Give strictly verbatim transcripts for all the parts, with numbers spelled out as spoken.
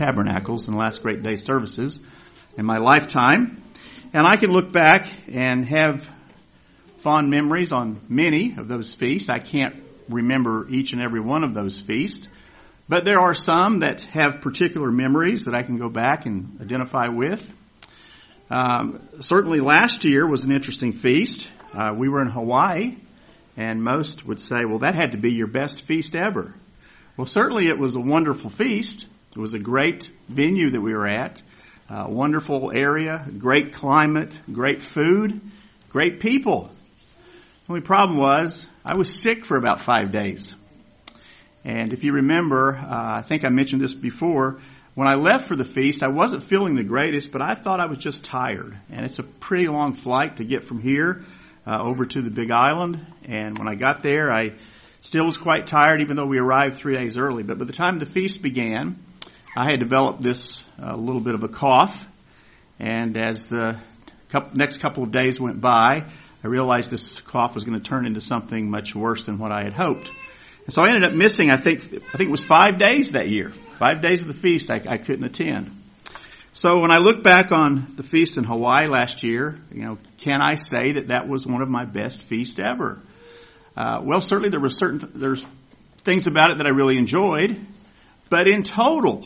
tabernacles and last great day services in my lifetime. And I can look back and have fond memories on many of those feasts. I can't remember each and every one of those feasts, but there are some that have particular memories that I can go back and identify with. Um, certainly last year was an interesting feast. Uh, we were in Hawaii, and most would say, well, that had to be your best feast ever. Well, certainly it was a wonderful feast. It was a great venue that we were at, a wonderful area, great climate, great food, great people. The only problem was I was sick for about five days. And if you remember, uh, I think I mentioned this before, when I left for the feast, I wasn't feeling the greatest, but I thought I was just tired. And it's a pretty long flight to get from here uh, over to the Big Island. And when I got there, I still was quite tired, even though we arrived three days early. But by the time the feast began, I had developed this uh, little bit of a cough. And as the couple, next couple of days went by, I realized this cough was going to turn into something much worse than what I had hoped. And so I ended up missing, I think, I think it was five days that year. Five days of the feast I, I couldn't attend. So when I look back on the feast in Hawaii last year, you know, can I say that that was one of my best feasts ever? Uh, well, certainly there were certain, there's things about it that I really enjoyed, but in total,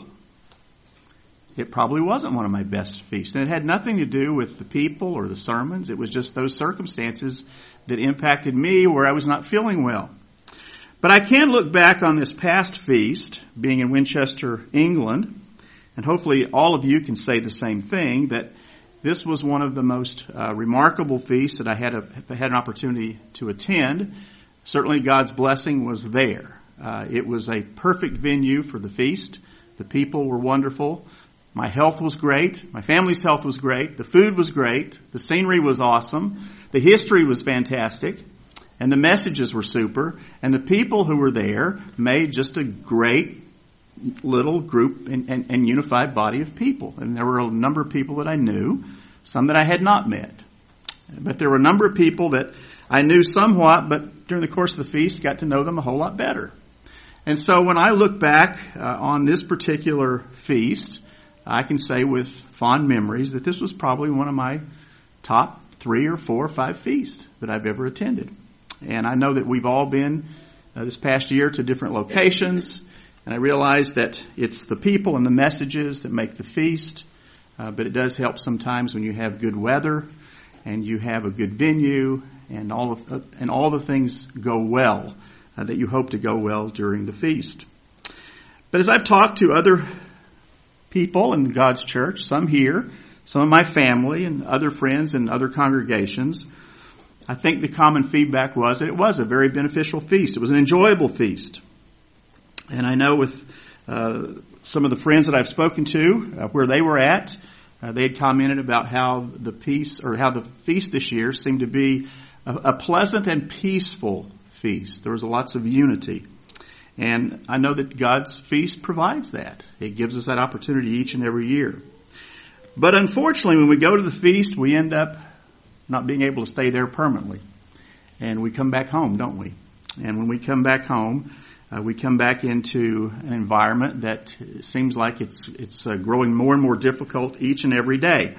it probably wasn't one of my best feasts. And it had nothing to do with the people or the sermons. It was just those circumstances that impacted me where I was not feeling well. But I can look back on this past feast, being in Winchester, England, and hopefully all of you can say the same thing, that this was one of the most uh, remarkable feasts that I had, a, had an opportunity to attend. Certainly God's blessing was there. Uh, it was a perfect venue for the feast. The people were wonderful. My health was great. My family's health was great. The food was great. The scenery was awesome. The history was fantastic. And the messages were super. And the people who were there made just a great little group and, and, and unified body of people. And there were a number of people that I knew, some that I had not met. But there were a number of people that I knew somewhat, but during the course of the feast, got to know them a whole lot better. And so when I look back uh, on this particular feast, I can say with fond memories that this was probably one of my top three or four or five feasts that I've ever attended. And I know that we've all been uh, this past year to different locations, and I realize that it's the people and the messages that make the feast, uh, but it does help sometimes when you have good weather and you have a good venue and all of, uh, and all the things go well uh, that you hope to go well during the feast. But as I've talked to other people in God's church, some here, some of my family and other friends and other congregations, I think the common feedback was that it was a very beneficial feast. It was an enjoyable feast. And I know with uh, some of the friends that I've spoken to, uh, where they were at, uh, they had commented about how the peace or how the feast this year seemed to be a, a pleasant and peaceful feast. There was lots of unity. And I know that God's feast provides that. It gives us that opportunity each and every year. But unfortunately, when we go to the feast, we end up not being able to stay there permanently. And we come back home, don't we? And when we come back home, uh, we come back into an environment that seems like it's it's uh, growing more and more difficult each and every day.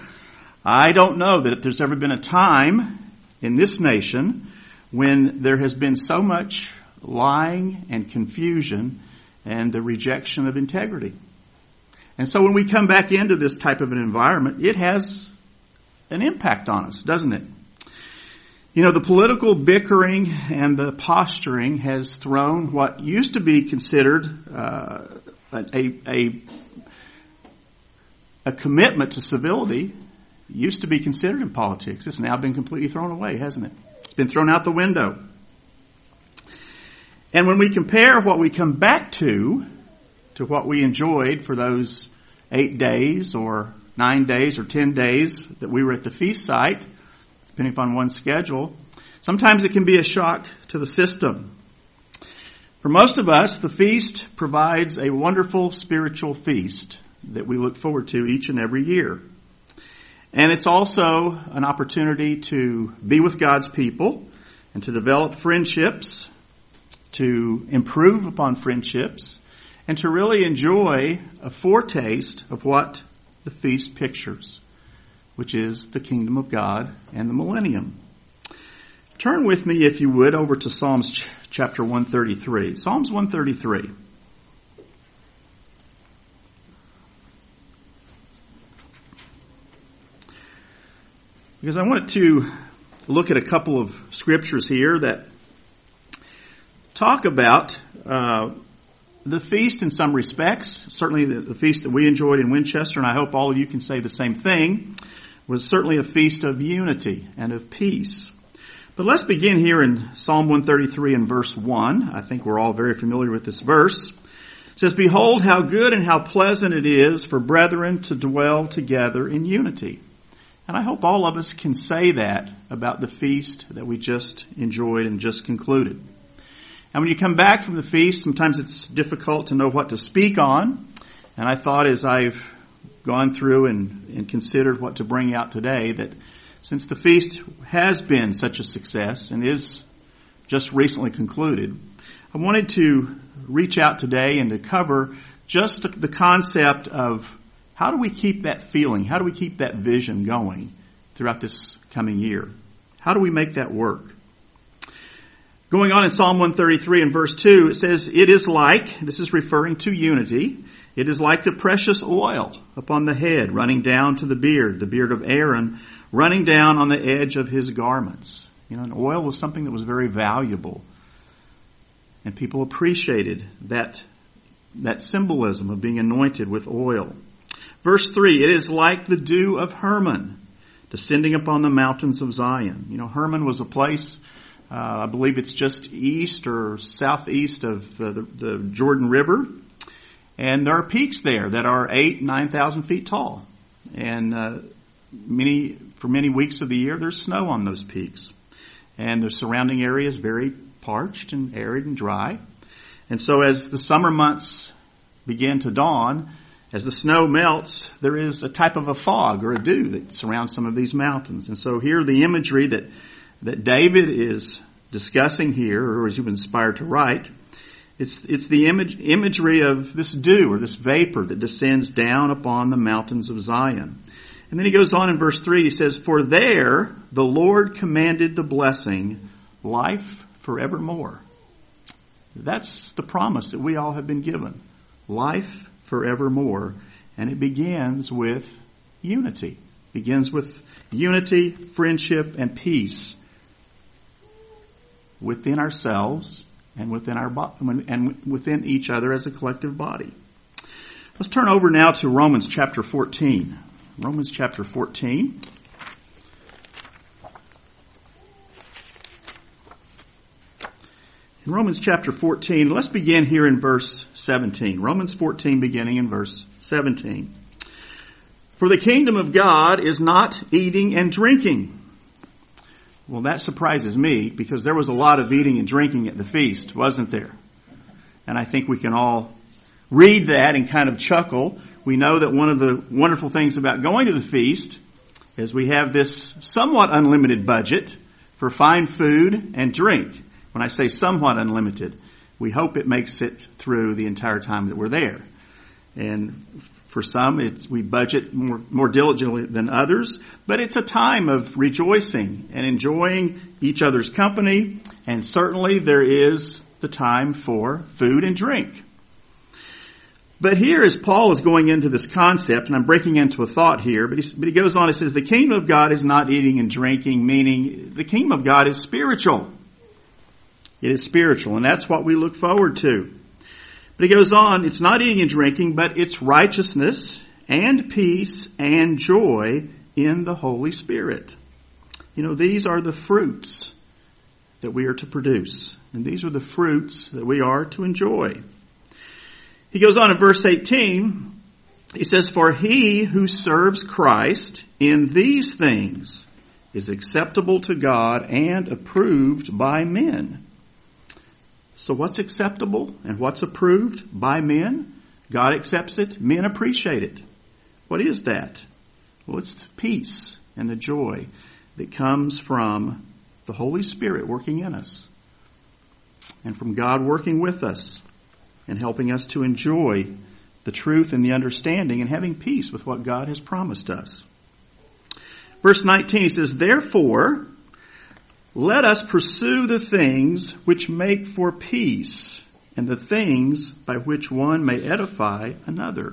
I don't know that if there's ever been a time in this nation when there has been so much lying and confusion and the rejection of integrity. And so when we come back into this type of an environment, it has an impact on us, doesn't it? You know, the political bickering and the posturing has thrown what used to be considered uh, a, a a commitment to civility used to be considered in politics. It's now been completely thrown away, hasn't it? It's been thrown out the window. And when we compare what we come back to to what we enjoyed for those eight days or nine days or ten days that we were at the feast site, depending upon one's schedule, sometimes it can be a shock to the system. For most of us, the feast provides a wonderful spiritual feast that we look forward to each and every year. And it's also an opportunity to be with God's people and to develop friendships, to improve upon friendships, and to really enjoy a foretaste of what the feast pictures, which is the kingdom of God and the millennium. Turn with me, if you would, over to Psalms ch- chapter one thirty-three. Psalms one thirty-three. Because I wanted to look at a couple of scriptures here that talk about uh, the feast in some respects. Certainly the, the feast that we enjoyed in Winchester, and I hope all of you can say the same thing, was certainly a feast of unity and of peace. But let's begin here in Psalm one thirty-three and verse one. I think we're all very familiar with this verse. It says, "Behold how good and how pleasant it is for brethren to dwell together in unity." And I hope all of us can say that about the feast that we just enjoyed and just concluded. And when you come back from the feast, sometimes it's difficult to know what to speak on. And I thought as I've gone through and, and considered what to bring out today, that since the feast has been such a success and is just recently concluded, I wanted to reach out today and to cover just the concept of how do we keep that feeling, how do we keep that vision going throughout this coming year? How do we make that work? Going on in Psalm one thirty-three and verse two, it says, "It is like," this is referring to unity, "it is like the precious oil upon the head running down to the beard, the beard of Aaron, running down on the edge of his garments." You know, and oil was something that was very valuable. And people appreciated that, that symbolism of being anointed with oil. Verse three, "It is like the dew of Hermon, descending upon the mountains of Zion." You know, Hermon was a place, uh, I believe it's just east or southeast of uh, the, the Jordan River. And there are peaks there that are eight, nine thousand feet tall. And uh, many for many weeks of the year, there's snow on those peaks. And the surrounding area is very parched and arid and dry. And so as the summer months begin to dawn, as the snow melts, there is a type of a fog or a dew that surrounds some of these mountains. And so here the imagery that, that David is discussing here, or as you've been inspired to write, it's, it's the image, imagery of this dew or this vapor that descends down upon the mountains of Zion. And then he goes on in verse three, he says, "For there the Lord commanded the blessing, life forevermore." That's the promise that we all have been given. Life forevermore. And it begins with unity. It begins with unity, friendship, and peace within ourselves and within our bo- and within each other as a collective body. Let's turn over now to Romans chapter fourteen. Romans chapter fourteen. In Romans chapter fourteen, let's begin here in verse seventeen. Romans fourteen, beginning in verse seventeen. "For the kingdom of God is not eating and drinking." Well, that surprises me because there was a lot of eating and drinking at the feast, wasn't there? And I think we can all read that and kind of chuckle. We know that one of the wonderful things about going to the feast is we have this somewhat unlimited budget for fine food and drink. When I say somewhat unlimited, we hope it makes it through the entire time that we're there. And for some, it's we budget more, more diligently than others, but it's a time of rejoicing and enjoying each other's company, and certainly there is the time for food and drink. But here, as Paul is going into this concept, and I'm breaking into a thought here, but he, but he goes on, he says, the kingdom of God is not eating and drinking, meaning the kingdom of God is spiritual. It is spiritual, and that's what we look forward to. But he goes on, it's not eating and drinking, but it's righteousness and peace and joy in the Holy Spirit. You know, these are the fruits that we are to produce, and these are the fruits that we are to enjoy. He goes on in verse eighteen, he says, for he who serves Christ in these things is acceptable to God and approved by men. So what's acceptable and what's approved by men? God accepts it. Men appreciate it. What is that? Well, it's the peace and the joy that comes from the Holy Spirit working in us and from God working with us. and helping us to enjoy the truth and the understanding and having peace with what God has promised us. Verse nineteen, he says, "Therefore, let us pursue the things which make for peace, and the things by which one may edify another."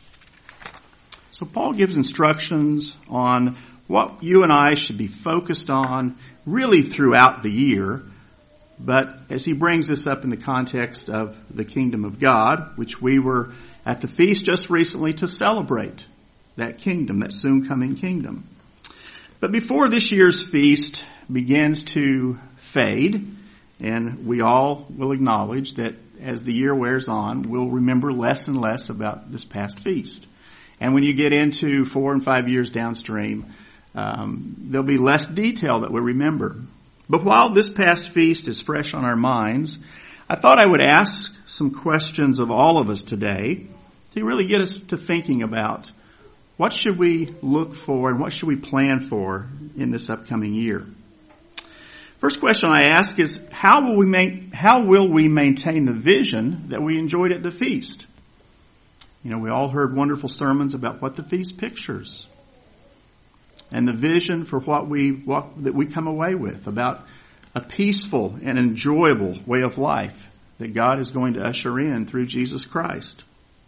So Paul gives instructions on what you and I should be focused on really throughout the year. But as he brings this up in the context of the kingdom of God, which we were at the feast just recently to celebrate that kingdom, that soon coming kingdom. But before this year's feast begins to fade, and we all will acknowledge that as the year wears on, we'll remember less and less about this past feast. And when you get into four and five years downstream, um, there'll be less detail that we remember. But while this past feast is fresh on our minds, I thought I would ask some questions of all of us today to really get us to thinking about what should we look for and what should we plan for in this upcoming year. First question I ask is, how will we main, how will we maintain the vision that we enjoyed at the feast? You know, we all heard wonderful sermons about what the feast pictures. And the vision for what we what, that we come away with about a peaceful and enjoyable way of life that God is going to usher in through Jesus Christ.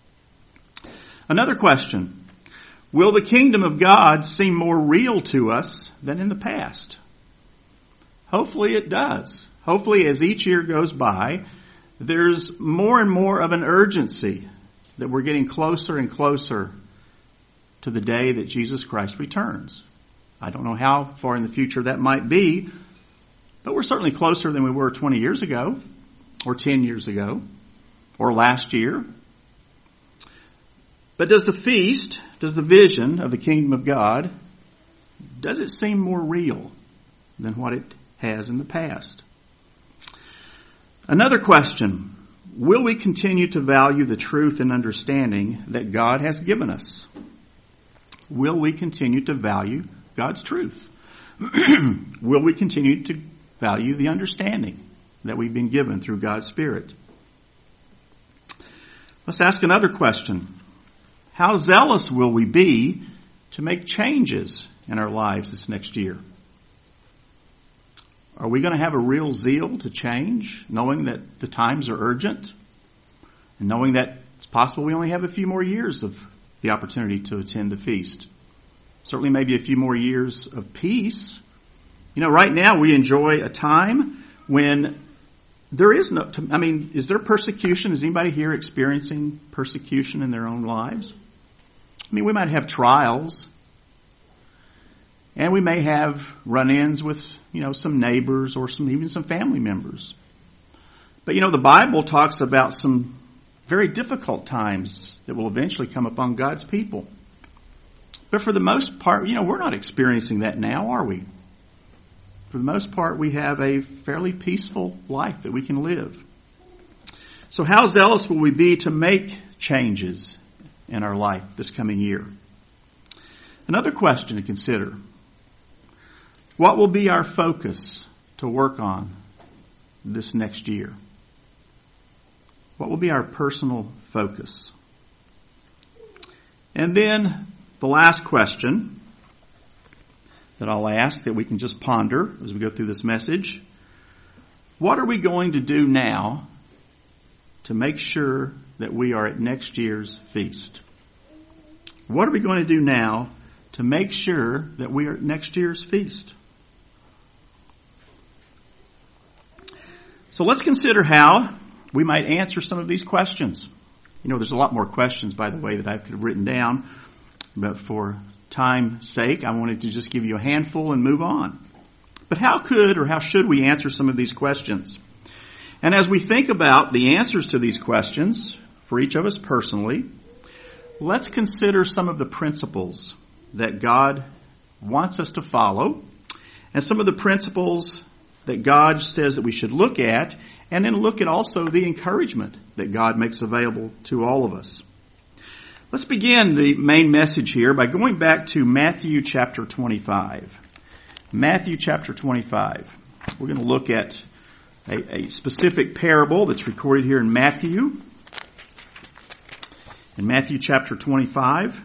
Another question, will the kingdom of God seem more real to us than in the past? Hopefully it does. Hopefully as each year goes by, there's more and more of an urgency that we're getting closer and closer to the day that Jesus Christ returns. I don't know how far in the future that might be, but we're certainly closer than we were twenty years ago, or ten years ago, or last year. But does the feast, does the vision of the kingdom of God, does it seem more real than what it has in the past? Another question, will we continue to value the truth and understanding that God has given us? Will we continue to value God's truth? Will we continue to value the understanding that we've been given through God's Spirit? Let's ask another question. How zealous will we be to make changes in our lives this next year? Are we going to have a real zeal to change, knowing that the times are urgent, and knowing that it's possible we only have a few more years of the opportunity to attend the feast? Certainly maybe a few more years of peace. You know, right now we enjoy a time when there is no, I mean, is there persecution? Is anybody here experiencing persecution in their own lives? I mean, we might have trials, and we may have run-ins with, you know, some neighbors or some, even some family members. But, you know, the Bible talks about some very difficult times that will eventually come upon God's people. But for the most part, you know, we're not experiencing that now, are we? For the most part, we have a fairly peaceful life that we can live. So how zealous will we be to make changes in our life this coming year? Another question to consider. What will be our focus to work on this next year? What will be our personal focus? And then the last question that I'll ask that we can just ponder as we go through this message. What are we going to do now to make sure that we are at next year's feast? What are we going to do now to make sure that we are at next year's feast? So let's consider how we might answer some of these questions. You know, there's a lot more questions, by the way, that I could have written down, but for time's sake, I wanted to just give you a handful and move on. But how could or how should we answer some of these questions? And as we think about the answers to these questions, for each of us personally, let's consider some of the principles that God wants us to follow, and some of the principles that God says that we should look at, and then look at also the encouragement that God makes available to all of us. Let's begin the main message here by going back to Matthew chapter twenty-five. Matthew chapter twenty-five. We're going to look at a, a specific parable that's recorded here in Matthew In Matthew chapter twenty-five,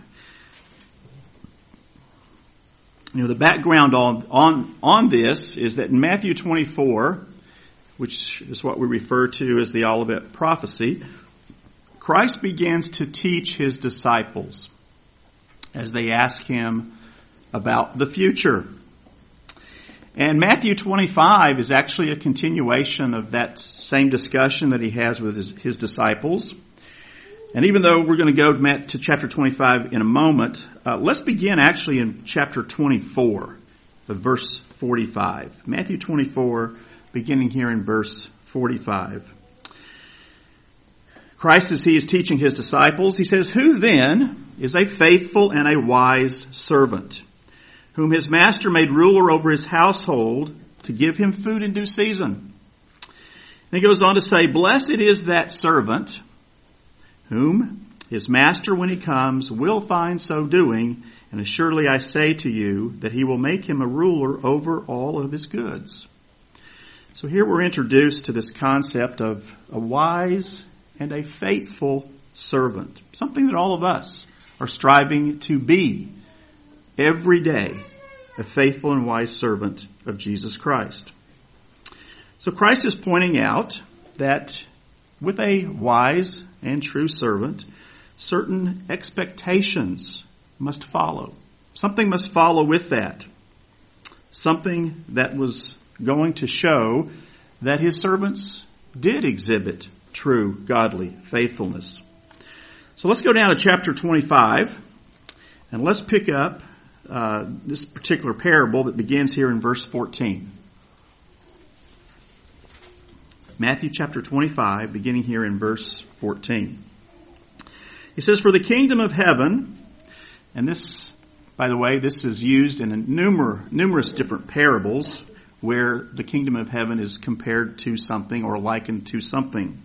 you know, the background on, on, on this is that in Matthew twenty-four, which is what we refer to as the Olivet prophecy, Christ begins to teach his disciples as they ask him about the future. And Matthew twenty-five is actually a continuation of that same discussion that he has with his, his disciples. And even though we're going to go to, to chapter twenty-five in a moment, uh, let's begin actually in chapter twenty-four, of verse forty-five. Matthew twenty-four, beginning here in verse forty-five. Christ, as he is teaching his disciples, he says, "Who then is a faithful and a wise servant, whom his master made ruler over his household to give him food in due season?" And he goes on to say, "Blessed is that servant whom his master, when he comes, will find so doing. And assuredly I say to you that he will make him a ruler over all of his goods." So here we're introduced to this concept of a wise and a faithful servant. Something that all of us are striving to be every day, a faithful and wise servant of Jesus Christ. So Christ is pointing out that with a wise and true servant, certain expectations must follow. Something must follow with that. Something that was going to show that his servants did exhibit true godly faithfulness. So let's go down to chapter twenty-five, and let's pick up uh, this particular parable that begins here in verse fourteen. Matthew chapter twenty-five, beginning here in verse fourteen. He says, "For the kingdom of heaven," and this, by the way, this is used in a numer, numerous different parables where the kingdom of heaven is compared to something or likened to something.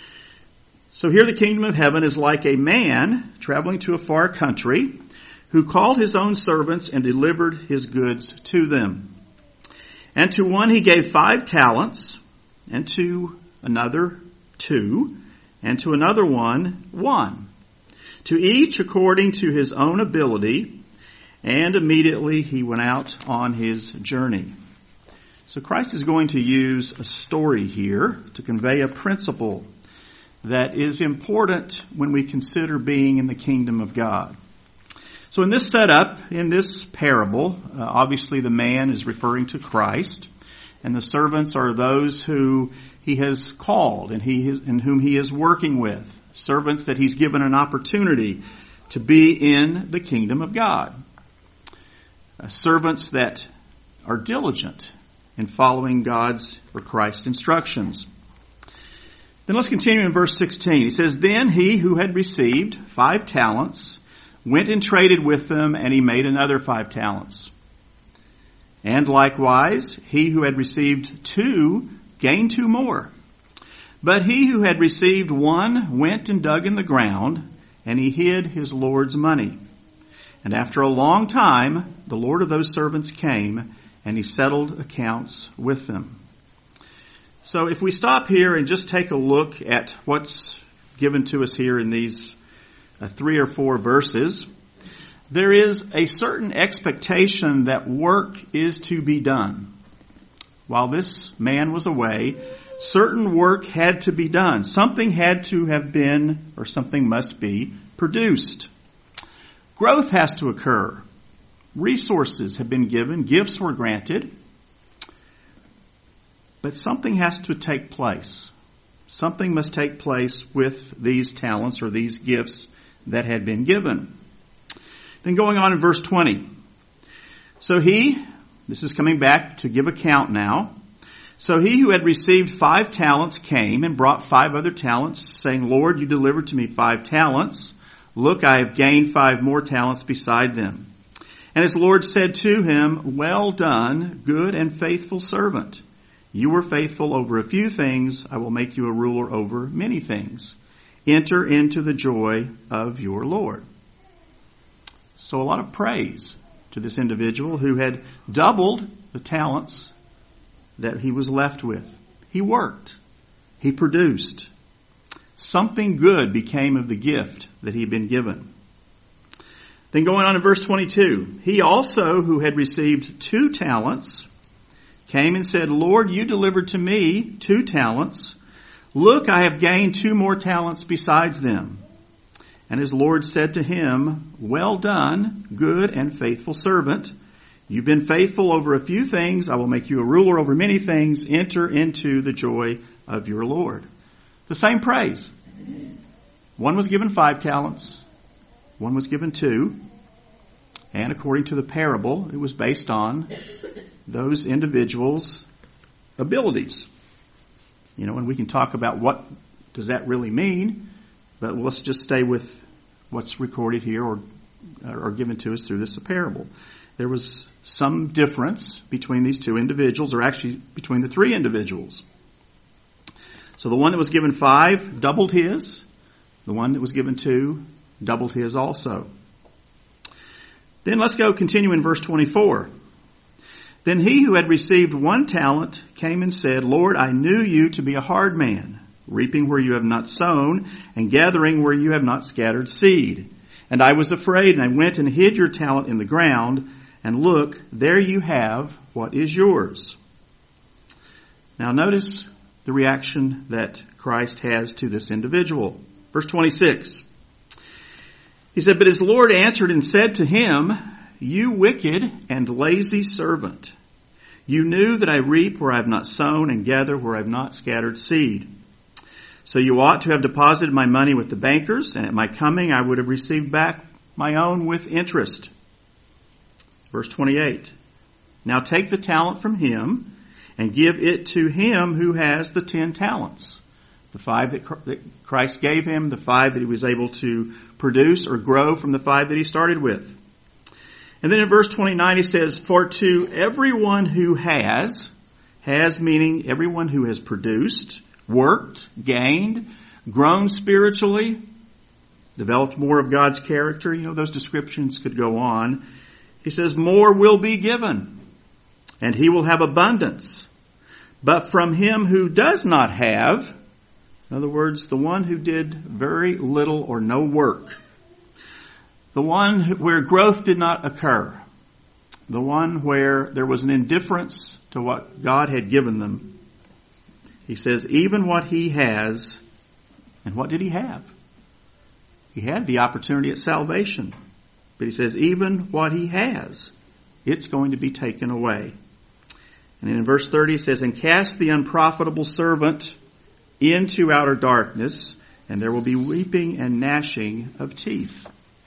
So here the kingdom of heaven is like a man traveling to a far country who called his own servants and delivered his goods to them. And to one he gave five talents, and to another two, and to another one one, to each according to his own ability, and immediately he went out on his journey." So Christ is going to use a story here to convey a principle that is important when we consider being in the kingdom of God. So in this setup, in this parable, uh, obviously the man is referring to Christ, and the servants are those who he has called and he has, and whom he is working with. Servants that he's given an opportunity to be in the kingdom of God. Uh, servants that are diligent in following God's or Christ's instructions. Then let's continue in verse sixteen. He says, "Then he who had received five talents went and traded with them, and he made another five talents. And likewise, he who had received two gained two more. But he who had received one went and dug in the ground, and he hid his Lord's money. And after a long time, the Lord of those servants came, and he settled accounts with them." So if we stop here and just take a look at what's given to us here in these uh, three or four verses, there is a certain expectation that work is to be done. While this man was away, certain work had to be done. Something had to have been, or something must be, produced. Growth has to occur. Resources have been given. Gifts were granted. But something has to take place. Something must take place with these talents or these gifts that had been given. Then going on in verse twenty. So he, this is coming back to give account now. "So he who had received five talents came and brought five other talents, saying, 'Lord, you delivered to me five talents. Look, I have gained five more talents beside them.' And his Lord said to him, 'Well done, good and faithful servant. You were faithful over a few things. I will make you a ruler over many things. Enter into the joy of your Lord.'" So a lot of praise to this individual who had doubled the talents that he was left with. He worked. He produced. something good became of the gift that he had been given. Then going on to verse twenty-two, he also who had received two talents came and said, Lord, you delivered to me two talents. Look, I have gained two more talents besides them. And his Lord said to him, well done, good and faithful servant. You've been faithful over a few things. I will make you a ruler over many things. Enter into the joy of your Lord. The same praise. One was given five talents. One was given two. And according to the parable, it was based on those individuals' abilities. You know, and we can talk about what does that really mean, but let's just stay with what's recorded here or, or given to us through this parable. There was some difference between these two individuals, or actually between the three individuals. So the one that was given five doubled his. The one that was given two doubled his also. Then let's go continue in verse twenty-four. Then he who had received one talent came and said, Lord, I knew you to be a hard man, reaping where you have not sown and gathering where you have not scattered seed. And I was afraid, and I went and hid your talent in the ground. And look, there you have what is yours. Now notice the reaction that Christ has to this individual. Verse twenty-six. He said, but his Lord answered and said to him, you wicked and lazy servant. You knew that I reap where I have not sown and gather where I have not scattered seed. So you ought to have deposited my money with the bankers, and at my coming I would have received back my own with interest. Verse twenty-eight. Now take the talent from him and give it to him who has the ten talents. The five that Christ gave him, the five that he was able to produce or grow from the five that he started with. And then in verse twenty-nine he says, for to everyone who has, has meaning everyone who has produced, worked, gained, grown spiritually, developed more of God's character. You know, those descriptions could go on. He says, more will be given, and he will have abundance. But from him who does not have, in other words, the one who did very little or no work, the one where growth did not occur, the one where there was an indifference to what God had given them, he says, even what he has, and what did he have? He had the opportunity at salvation. But he says, even what he has, it's going to be taken away. And in verse thirty, he says, and cast the unprofitable servant into outer darkness, and there will be weeping and gnashing of teeth.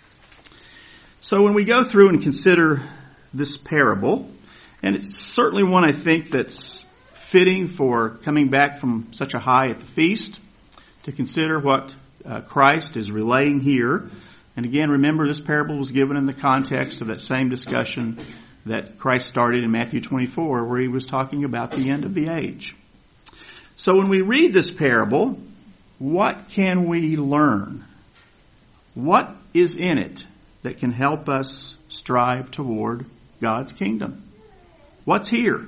So when we go through and consider this parable, and it's certainly one I think that's fitting for coming back from such a high at the feast, to consider what uh, Christ is relaying here. And again, remember this parable was given in the context of that same discussion that Christ started in Matthew twenty-four, where he was talking about the end of the age. So when we read this parable, what can we learn? What is in it that can help us strive toward God's kingdom? What's here?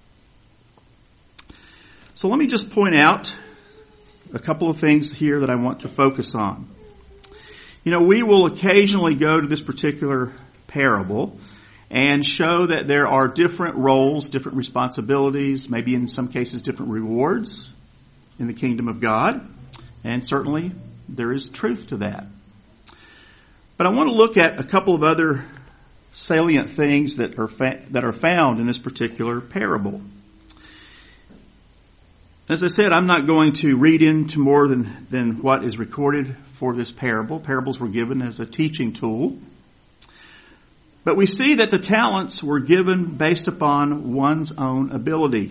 So let me just point out a couple of things here that I want to focus on. You know, we will occasionally go to this particular parable and show that there are different roles, different responsibilities, maybe in some cases different rewards in the kingdom of God. And certainly there is truth to that. But I want to look at a couple of other salient things that are fa- that are found in this particular parable. As I said, I'm not going to read into more than, than what is recorded for this parable. Parables were given as a teaching tool. But we see that the talents were given based upon one's own ability.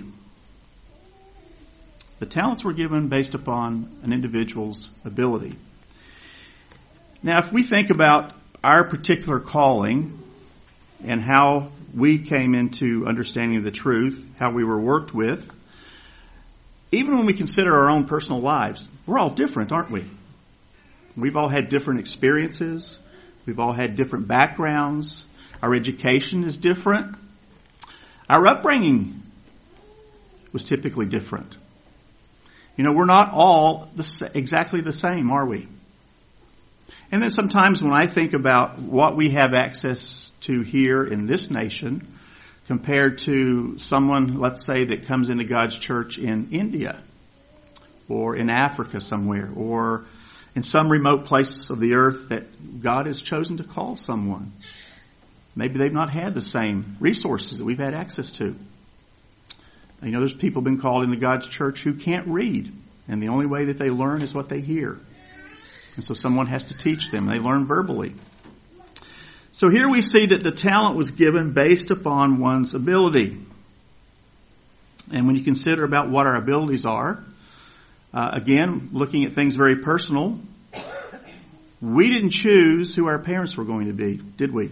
The talents were given based upon an individual's ability. Now, if we think about our particular calling and how we came into understanding of the truth, how we were worked with, even when we consider our own personal lives, we're all different, aren't we? We've all had different experiences. We've all had different backgrounds. Our education is different. Our upbringing was typically different. You know, we're not all the, exactly the same, are we? And then sometimes when I think about what we have access to here in this nation compared to someone, let's say, that comes into God's church in India or in Africa somewhere or in some remote place of the earth that God has chosen to call someone. Maybe they've not had the same resources that we've had access to. You know, there's people been called into God's church who can't read, and the only way that they learn is what they hear. And so someone has to teach them. They learn verbally. So here we see that the talent was given based upon one's ability. And when you consider about what our abilities are, uh, again, looking at things very personal, we didn't choose who our parents were going to be, did we?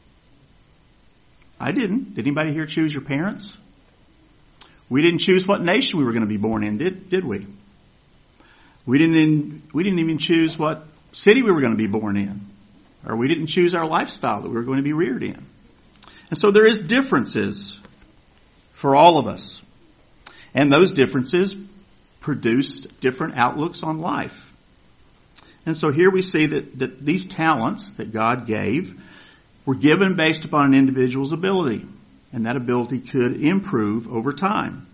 I didn't. Did anybody here choose your parents? We didn't choose what nation we were going to be born in, did, did we? We didn't, in, we didn't even choose what city we were going to be born in. Or we didn't choose our lifestyle that we were going to be reared in. And so there is differences for all of us. And those differences produce different outlooks on life. And so here we see that, that these talents that God gave were given based upon an individual's ability. And that ability could improve over time.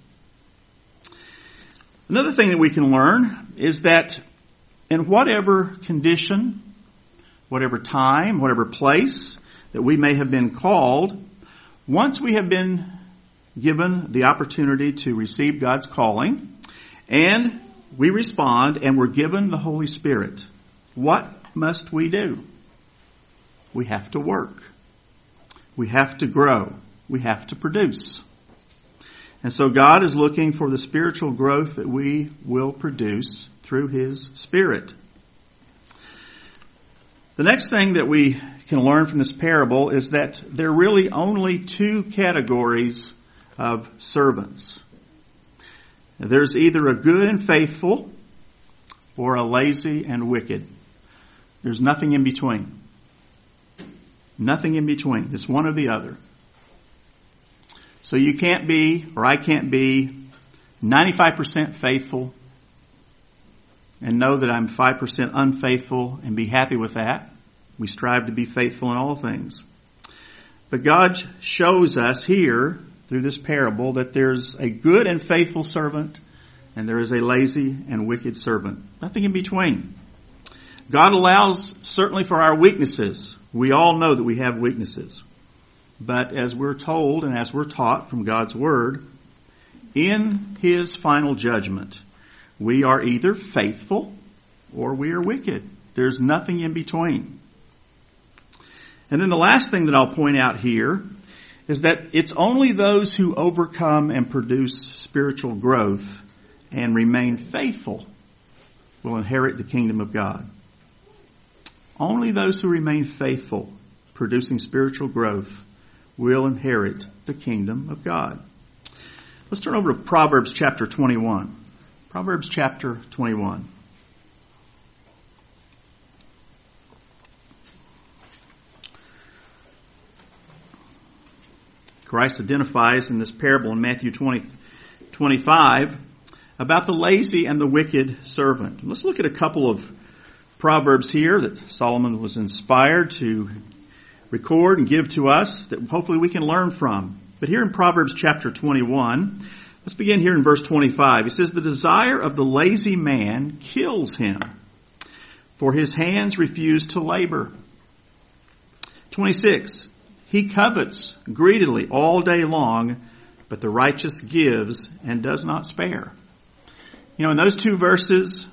Another thing that we can learn is that in whatever condition, whatever time, whatever place that we may have been called, once we have been given the opportunity to receive God's calling and we respond and we're given the Holy Spirit, what must we do? We have to work. We have to grow. We have to produce. And so God is looking for the spiritual growth that we will produce through His Spirit. The next thing that we can learn from this parable is that there are really only two categories of servants. There's either a good and faithful or a lazy and wicked. There's nothing in between. Nothing in between. It's one or the other. So you can't be, or I can't be, ninety-five percent faithful and know that I'm five percent unfaithful and be happy with that. We strive to be faithful in all things. But God shows us here through this parable that there's a good and faithful servant and there is a lazy and wicked servant. Nothing in between. God allows certainly for our weaknesses. We all know that we have weaknesses. But as we're told and as we're taught from God's Word, in His final judgment, we are either faithful or we are wicked. There's nothing in between. And then the last thing that I'll point out here is that it's only those who overcome and produce spiritual growth and remain faithful will inherit the kingdom of God. Only those who remain faithful, producing spiritual growth, will inherit the kingdom of God. Let's turn over to Proverbs chapter twenty-one. Proverbs chapter twenty-one. Christ identifies in this parable in Matthew twenty, twenty-five about the lazy and the wicked servant. Let's look at a couple of proverbs here that Solomon was inspired to record and give to us that hopefully we can learn from. But here in Proverbs chapter twenty-one, let's begin here in verse twenty-five. He says, "The desire of the lazy man kills him, for his hands refuse to labor." twenty-six, "He covets greedily all day long, but the righteous gives and does not spare." You know, in those two verses,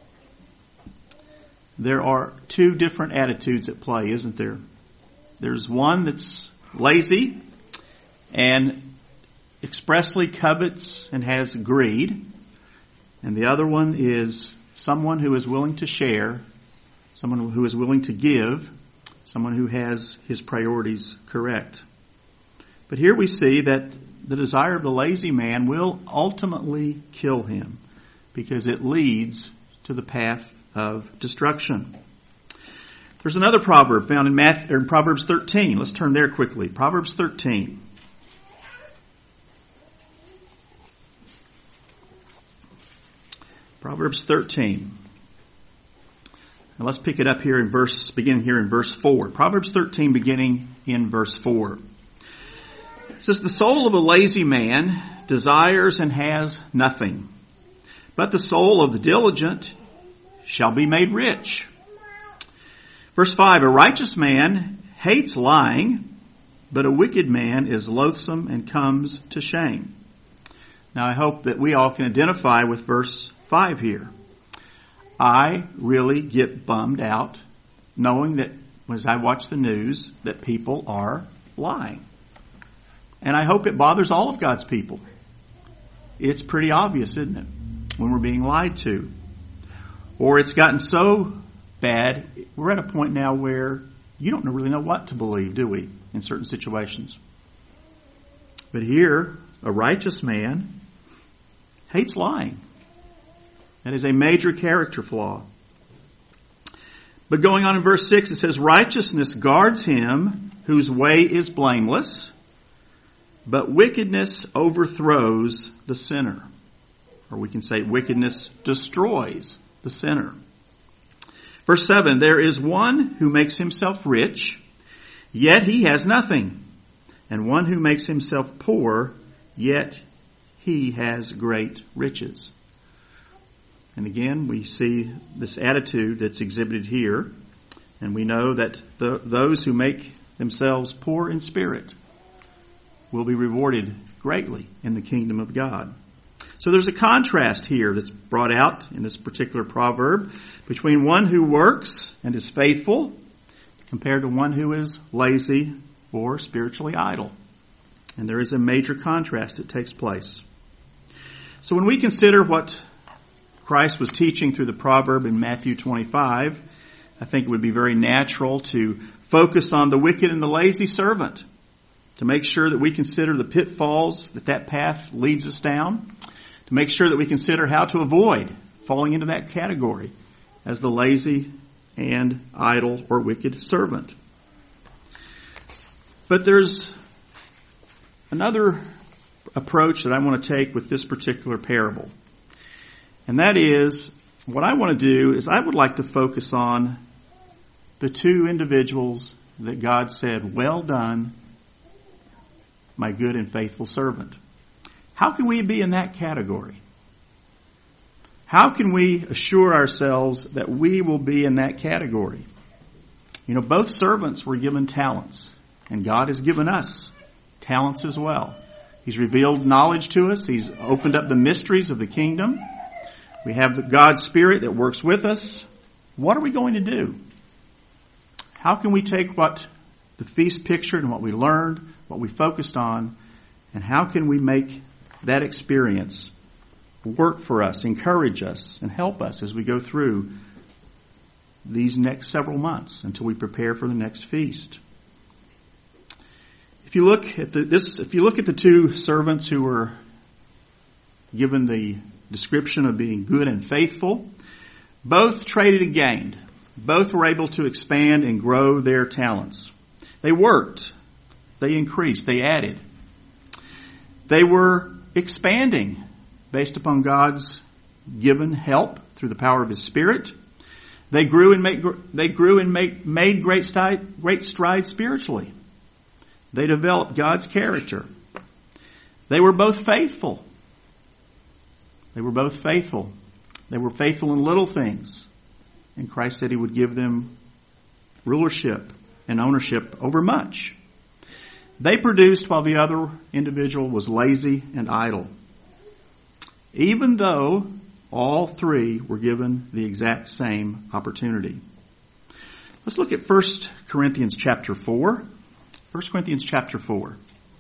there are two different attitudes at play, isn't there? There's one that's lazy and expressly covets and has greed. And the other one is someone who is willing to share, someone who is willing to give, someone who has his priorities correct. But here we see that the desire of the lazy man will ultimately kill him because it leads to the path of destruction. There's another proverb found in, Matthew, in Proverbs thirteen. Let's turn there quickly. Proverbs thirteen. Proverbs thirteen. Now let's pick it up here in verse, beginning here in verse four. Proverbs thirteen, beginning in verse four. It says, the soul of a lazy man desires and has nothing, but the soul of the diligent shall be made rich. Verse five, a righteous man hates lying, but a wicked man is loathsome and comes to shame. Now I hope that we all can identify with verse five here. I really get bummed out knowing that as I watch the news that people are lying. And I hope it bothers all of God's people. It's pretty obvious, isn't it, when we're being lied to. Or it's gotten so bad, we're at a point now where you don't really know what to believe, do we, in certain situations. But here, a righteous man hates lying. That is a major character flaw. But going on in verse six, it says, righteousness guards him whose way is blameless, but wickedness overthrows the sinner. Or we can say wickedness destroys the sinner. Verse seven, there is one who makes himself rich, yet he has nothing, and one who makes himself poor, yet he has great riches. And again, we see this attitude that's exhibited here, and we know that the, those who make themselves poor in spirit will be rewarded greatly in the kingdom of God. So there's a contrast here that's brought out in this particular proverb between one who works and is faithful compared to one who is lazy or spiritually idle. And there is a major contrast that takes place. So when we consider what Christ was teaching through the proverb in Matthew twenty-five, I think it would be very natural to focus on the wicked and the lazy servant, to make sure that we consider the pitfalls that that path leads us down, to make sure that we consider how to avoid falling into that category as the lazy and idle or wicked servant. But there's another approach that I want to take with this particular parable. And that is, what I want to do is I would like to focus on the two individuals that God said, well done, my good and faithful servant. How can we be in that category? How can we assure ourselves that we will be in that category? You know, both servants were given talents, and God has given us talents as well. He's revealed knowledge to us. He's opened up the mysteries of the kingdom. We have God's Spirit that works with us. What are we going to do? How can we take what the feast pictured and what we learned, what we focused on, and how can we make that experience work for us, encourage us, and help us as we go through these next several months until we prepare for the next feast? If you look at the, this, if you look at the two servants who were given the description of being good and faithful, both traded and gained. Both were able to expand and grow their talents. They worked. They increased. They added. They were expanding based upon God's given help through the power of His Spirit. They grew and made, they grew and made, made great stride, great strides spiritually. They developed God's character. They were both faithful. They were both faithful. They were faithful in little things. And Christ said He would give them rulership and ownership over much. They produced while the other individual was lazy and idle. Even though all three were given the exact same opportunity. Let's look at First Corinthians chapter four. First Corinthians chapter four.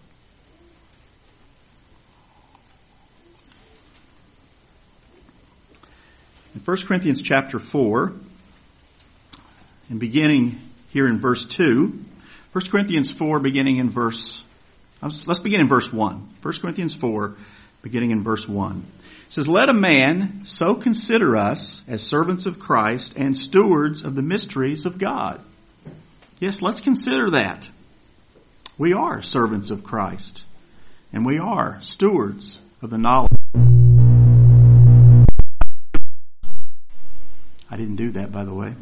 In First Corinthians chapter four, and beginning here in verse two, First Corinthians four beginning in verse, let's begin in verse one. First Corinthians four beginning in verse one. It says, let a man so consider us as servants of Christ and stewards of the mysteries of God. Yes, let's consider that. We are servants of Christ, and we are stewards of the knowledge didn't do that, by the way.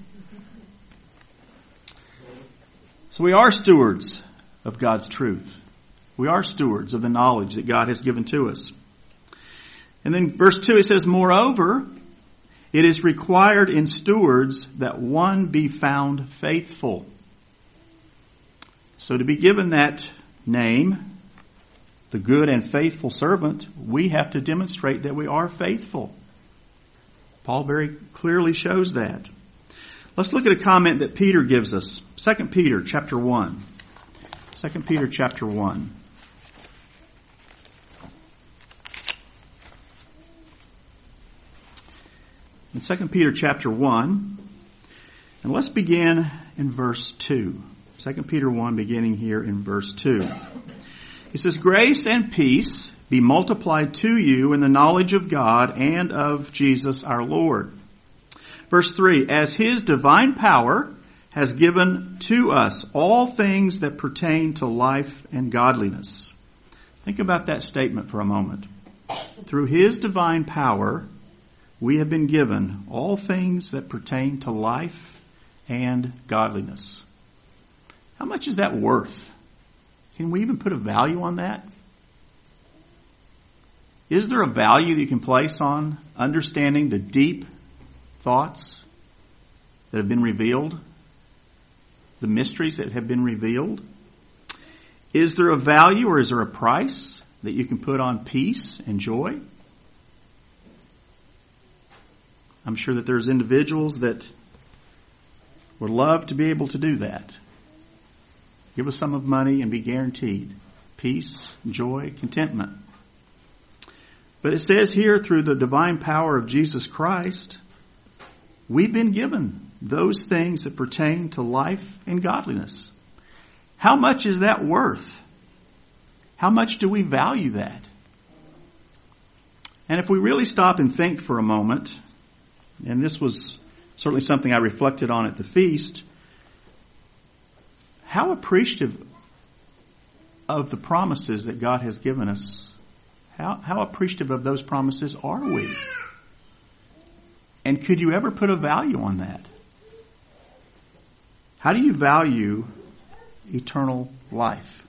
So we are stewards of God's truth. We are stewards of the knowledge that God has given to us. And then verse two, it says, moreover, it is required in stewards that one be found faithful. So to be given that name, the good and faithful servant, we have to demonstrate that we are faithful. Paul very clearly shows that. Let's look at a comment that Peter gives us. Second Peter chapter one. Second Peter chapter one. In Second Peter chapter one, and let's begin in verse two. Second Peter one, beginning here in verse two. He says, grace and peace be multiplied to you in the knowledge of God and of Jesus our Lord. Verse three, as his divine power has given to us all things that pertain to life and godliness. Think about that statement for a moment. Through his divine power, we have been given all things that pertain to life and godliness. How much is that worth? Can we even put a value on that? Is there a value that you can place on understanding the deep thoughts that have been revealed? The mysteries that have been revealed? Is there a value or is there a price that you can put on peace and joy? I'm sure that there's individuals that would love to be able to do that. Give a sum of money and be guaranteed peace, joy, contentment. But it says here, through the divine power of Jesus Christ, we've been given those things that pertain to life and godliness. How much is that worth? How much do we value that? And if we really stop and think for a moment, and this was certainly something I reflected on at the feast, how appreciative of the promises that God has given us, how, how appreciative of those promises are we? And could you ever put a value on that? How do you value eternal life?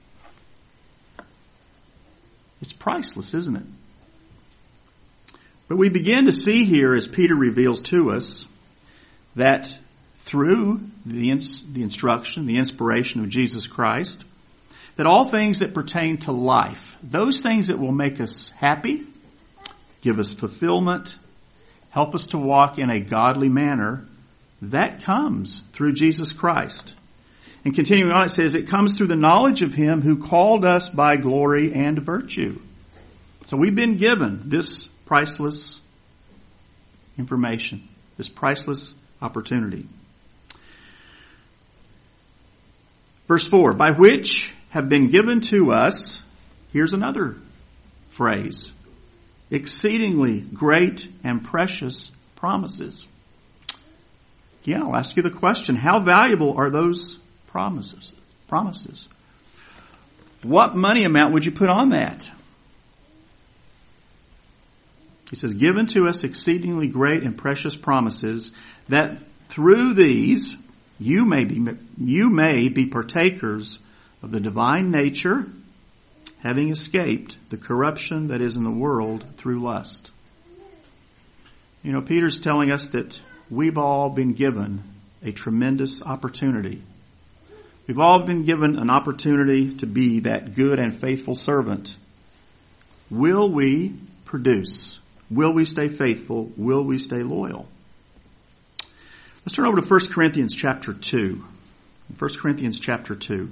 It's priceless, isn't it? But we begin to see here, as Peter reveals to us, that through the, ins- the instruction, the inspiration of Jesus Christ, that all things that pertain to life, those things that will make us happy, give us fulfillment, help us to walk in a godly manner, that comes through Jesus Christ. And continuing on, it says, it comes through the knowledge of him who called us by glory and virtue. So we've been given this priceless information, this priceless opportunity. Verse four, by which have been given to us, here's another phrase, exceedingly great and precious promises. Again, I'll ask you the question, how valuable are those promises? Promises. What money amount would you put on that? He says, given to us exceedingly great and precious promises, that through these you may be, you may be partakers of the divine nature, having escaped the corruption that is in the world through lust. You know, Peter's telling us that we've all been given a tremendous opportunity. We've all been given an opportunity to be that good and faithful servant. Will we produce? Will we stay faithful? Will we stay loyal? Let's turn over to First Corinthians chapter two. First Corinthians chapter two.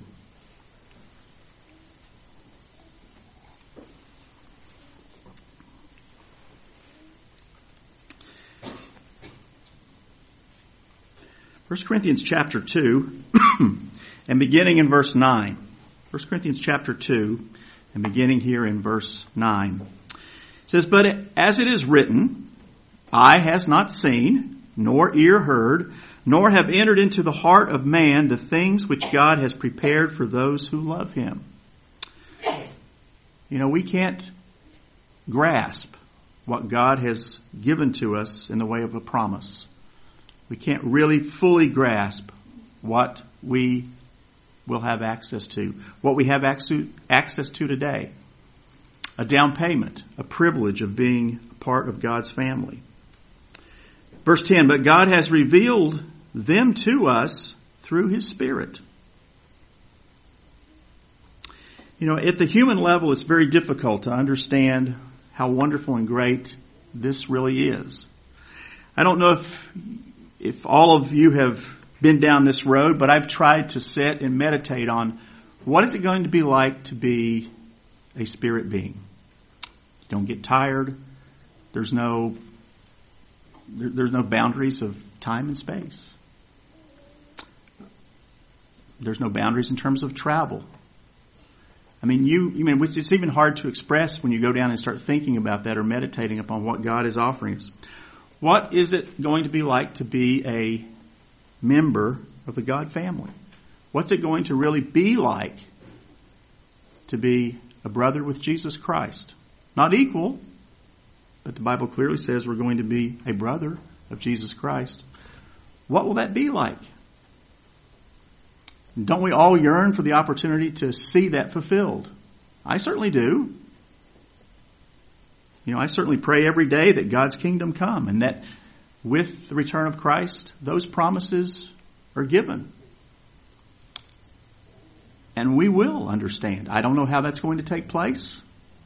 First Corinthians chapter two, and beginning in verse nine. First Corinthians chapter two, and beginning here in verse nine. It says, but as it is written, eye has not seen, nor ear heard, nor have entered into the heart of man the things which God has prepared for those who love him. You know, we can't grasp what God has given to us in the way of a promise. We can't really fully grasp what we will have access to, what we have access to today. A down payment, a privilege of being a part of God's family. Verse ten, but God has revealed them to us through His Spirit. You know, at the human level, it's very difficult to understand how wonderful and great this really is. I don't know if if all of you have been down this road, but I've tried to sit and meditate on what is it going to be like to be a spirit being. You don't get tired. There's no there, there's no boundaries of time and space. There's no boundaries in terms of travel. I mean, you, I mean, it's even hard to express when you go down and start thinking about that or meditating upon what God is offering us. What is it going to be like to be a member of the God family? What's it going to really be like to be a brother with Jesus Christ? Not equal, but the Bible clearly says we're going to be a brother of Jesus Christ. What will that be like? Don't we all yearn for the opportunity to see that fulfilled? I certainly do. You know, I certainly pray every day that God's kingdom come and that with the return of Christ, those promises are given. And we will understand. I don't know how that's going to take place.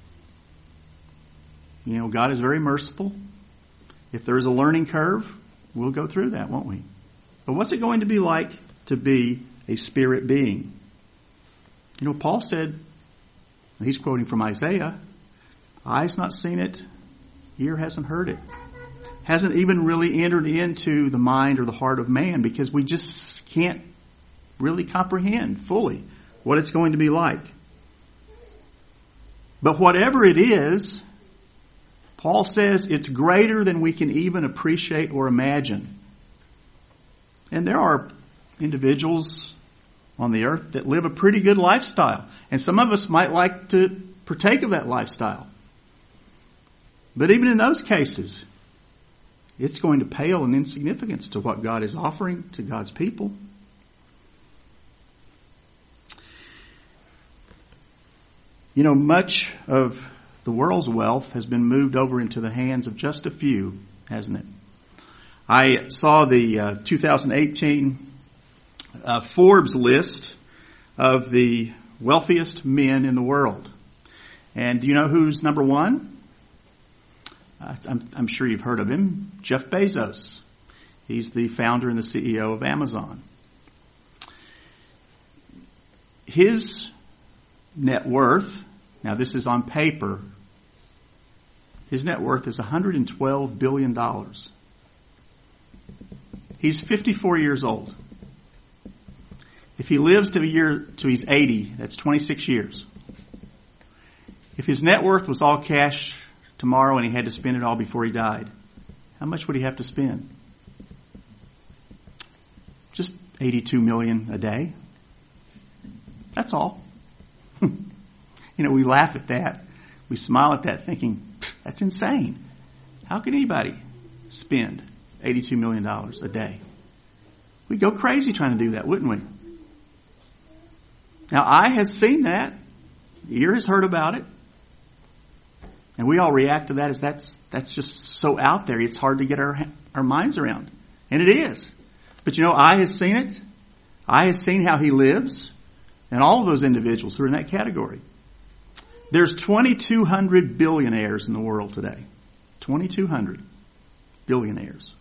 You know, God is very merciful. If there is a learning curve, we'll go through that, won't we? But what's it going to be like to be a spirit being? You know, Paul said, he's quoting from Isaiah, eyes not seen it, ear hasn't heard it. Hasn't even really entered into the mind or the heart of man because we just can't really comprehend fully what it's going to be like. But whatever it is, Paul says it's greater than we can even appreciate or imagine. And there are individuals on the earth that live a pretty good lifestyle. And some of us might like to partake of that lifestyle. But even in those cases, it's going to pale in insignificance to what God is offering to God's people. You know, much of the world's wealth has been moved over into the hands of just a few, hasn't it? I saw the uh, two thousand eighteen uh, Forbes list of the wealthiest men in the world. And do you know who's number one? Uh, I'm, I'm sure you've heard of him, Jeff Bezos. He's the founder and the C E O of Amazon. His net worth, now this is on paper, his net worth is one hundred twelve billion dollars. He's fifty-four years old. If he lives to a year to he's eighty, that's twenty-six years. If his net worth was all cash tomorrow and he had to spend it all before he died, how much would he have to spend? Just eighty-two million dollars a day. That's all. You know, we laugh at that. We smile at that thinking, that's insane. How can anybody spend eighty-two million dollars a day? We'd go crazy trying to do that, wouldn't we? Now, eye has seen that. Ear has heard about it. And we all react to that as that's that's just so out there, it's hard to get our our minds around. And it is. But you know, eye has seen it. Eye has seen how he lives. And all of those individuals who are in that category. There's twenty-two hundred billionaires in the world today. twenty-two hundred billionaires.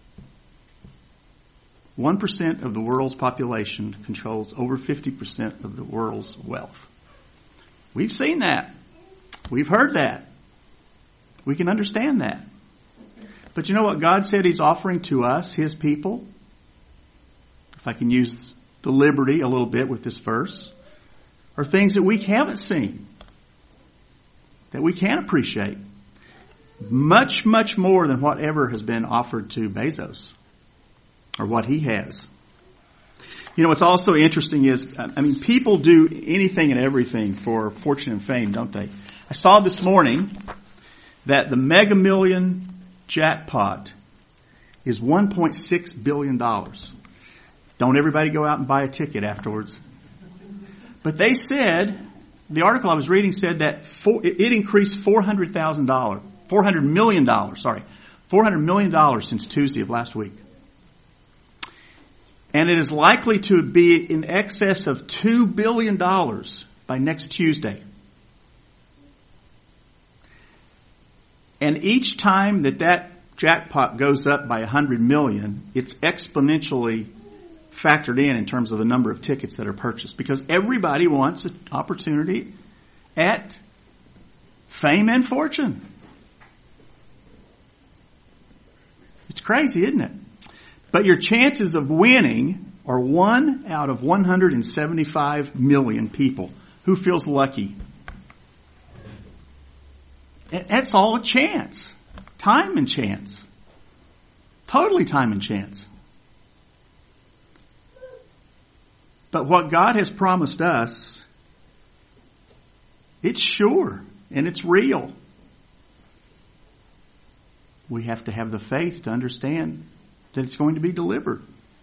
one percent of the world's population controls over fifty percent of the world's wealth. We've seen that. We've heard that. We can understand that. But you know what God said He's offering to us, His people? If I can use the liberty a little bit with this verse, are things that we haven't seen, that we can appreciate. Much, much more than whatever has been offered to Bezos, or what he has. You know, what's also interesting is, I mean, people do anything and everything for fortune and fame, don't they? I saw this morning that the Mega Million jackpot is one point six billion dollars. Don't everybody go out and buy a ticket afterwards. But they said, the article I was reading said that for, it increased four hundred thousand dollars, four hundred million dollars, sorry, four hundred million dollars since Tuesday of last week. And it is likely to be in excess of two billion dollars by next Tuesday. And each time that that jackpot goes up by one hundred million, it's exponentially factored in in terms of the number of tickets that are purchased. Because everybody wants an opportunity at fame and fortune. It's crazy, isn't it? But your chances of winning are one out of one hundred seventy-five million people. Who feels lucky? That's all a chance. Time and chance. Totally time and chance. But what God has promised us, it's sure and it's real. We have to have the faith to understand that it's going to be delivered.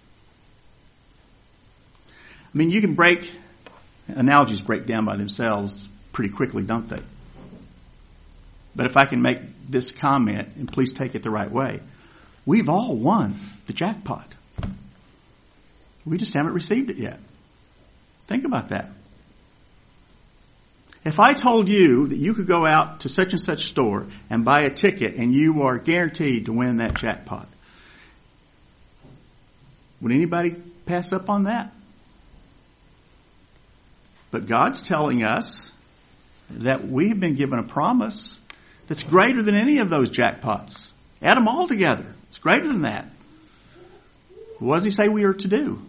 I mean, you can break, analogies break down by themselves pretty quickly, don't they? But if I can make this comment, and please take it the right way, we've all won the jackpot. We just haven't received it yet. Think about that. If I told you that you could go out to such and such store and buy a ticket and you are guaranteed to win that jackpot, would anybody pass up on that? But God's telling us that we've been given a promise that's greater than any of those jackpots. Add them all together. It's greater than that. What does he say we are to do?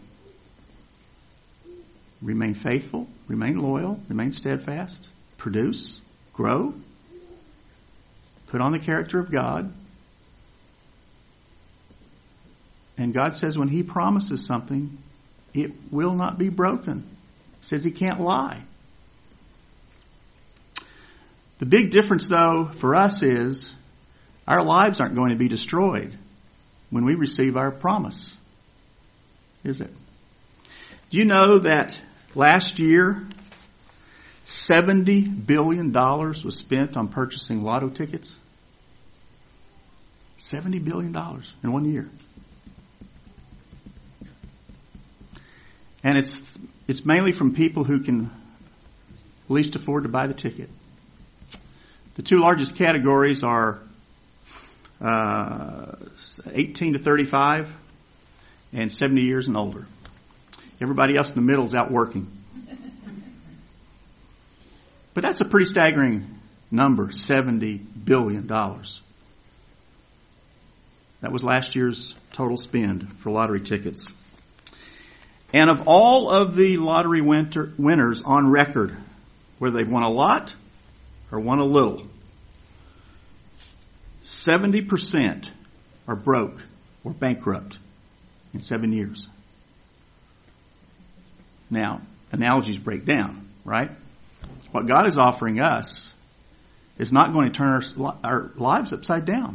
Remain faithful, remain loyal, remain steadfast, produce, grow, put on the character of God. And God says when he promises something, it will not be broken. He says he can't lie. The big difference, though, for us is our lives aren't going to be destroyed when we receive our promise, is it? Do you know that last year, seventy billion dollars was spent on purchasing lotto tickets? seventy billion dollars in one year. And it's it's mainly from people who can least afford to buy the ticket. The two largest categories are uh, eighteen to thirty-five and seventy years and older. Everybody else in the middle is out working. But that's a pretty staggering number, seventy billion dollars. That was last year's total spend for lottery tickets. And of all of the lottery winter, winners on record, whether they've won a lot or won a little, seventy percent are broke or bankrupt in seven years. Now, analogies break down, right? What God is offering us is not going to turn our, our lives upside down.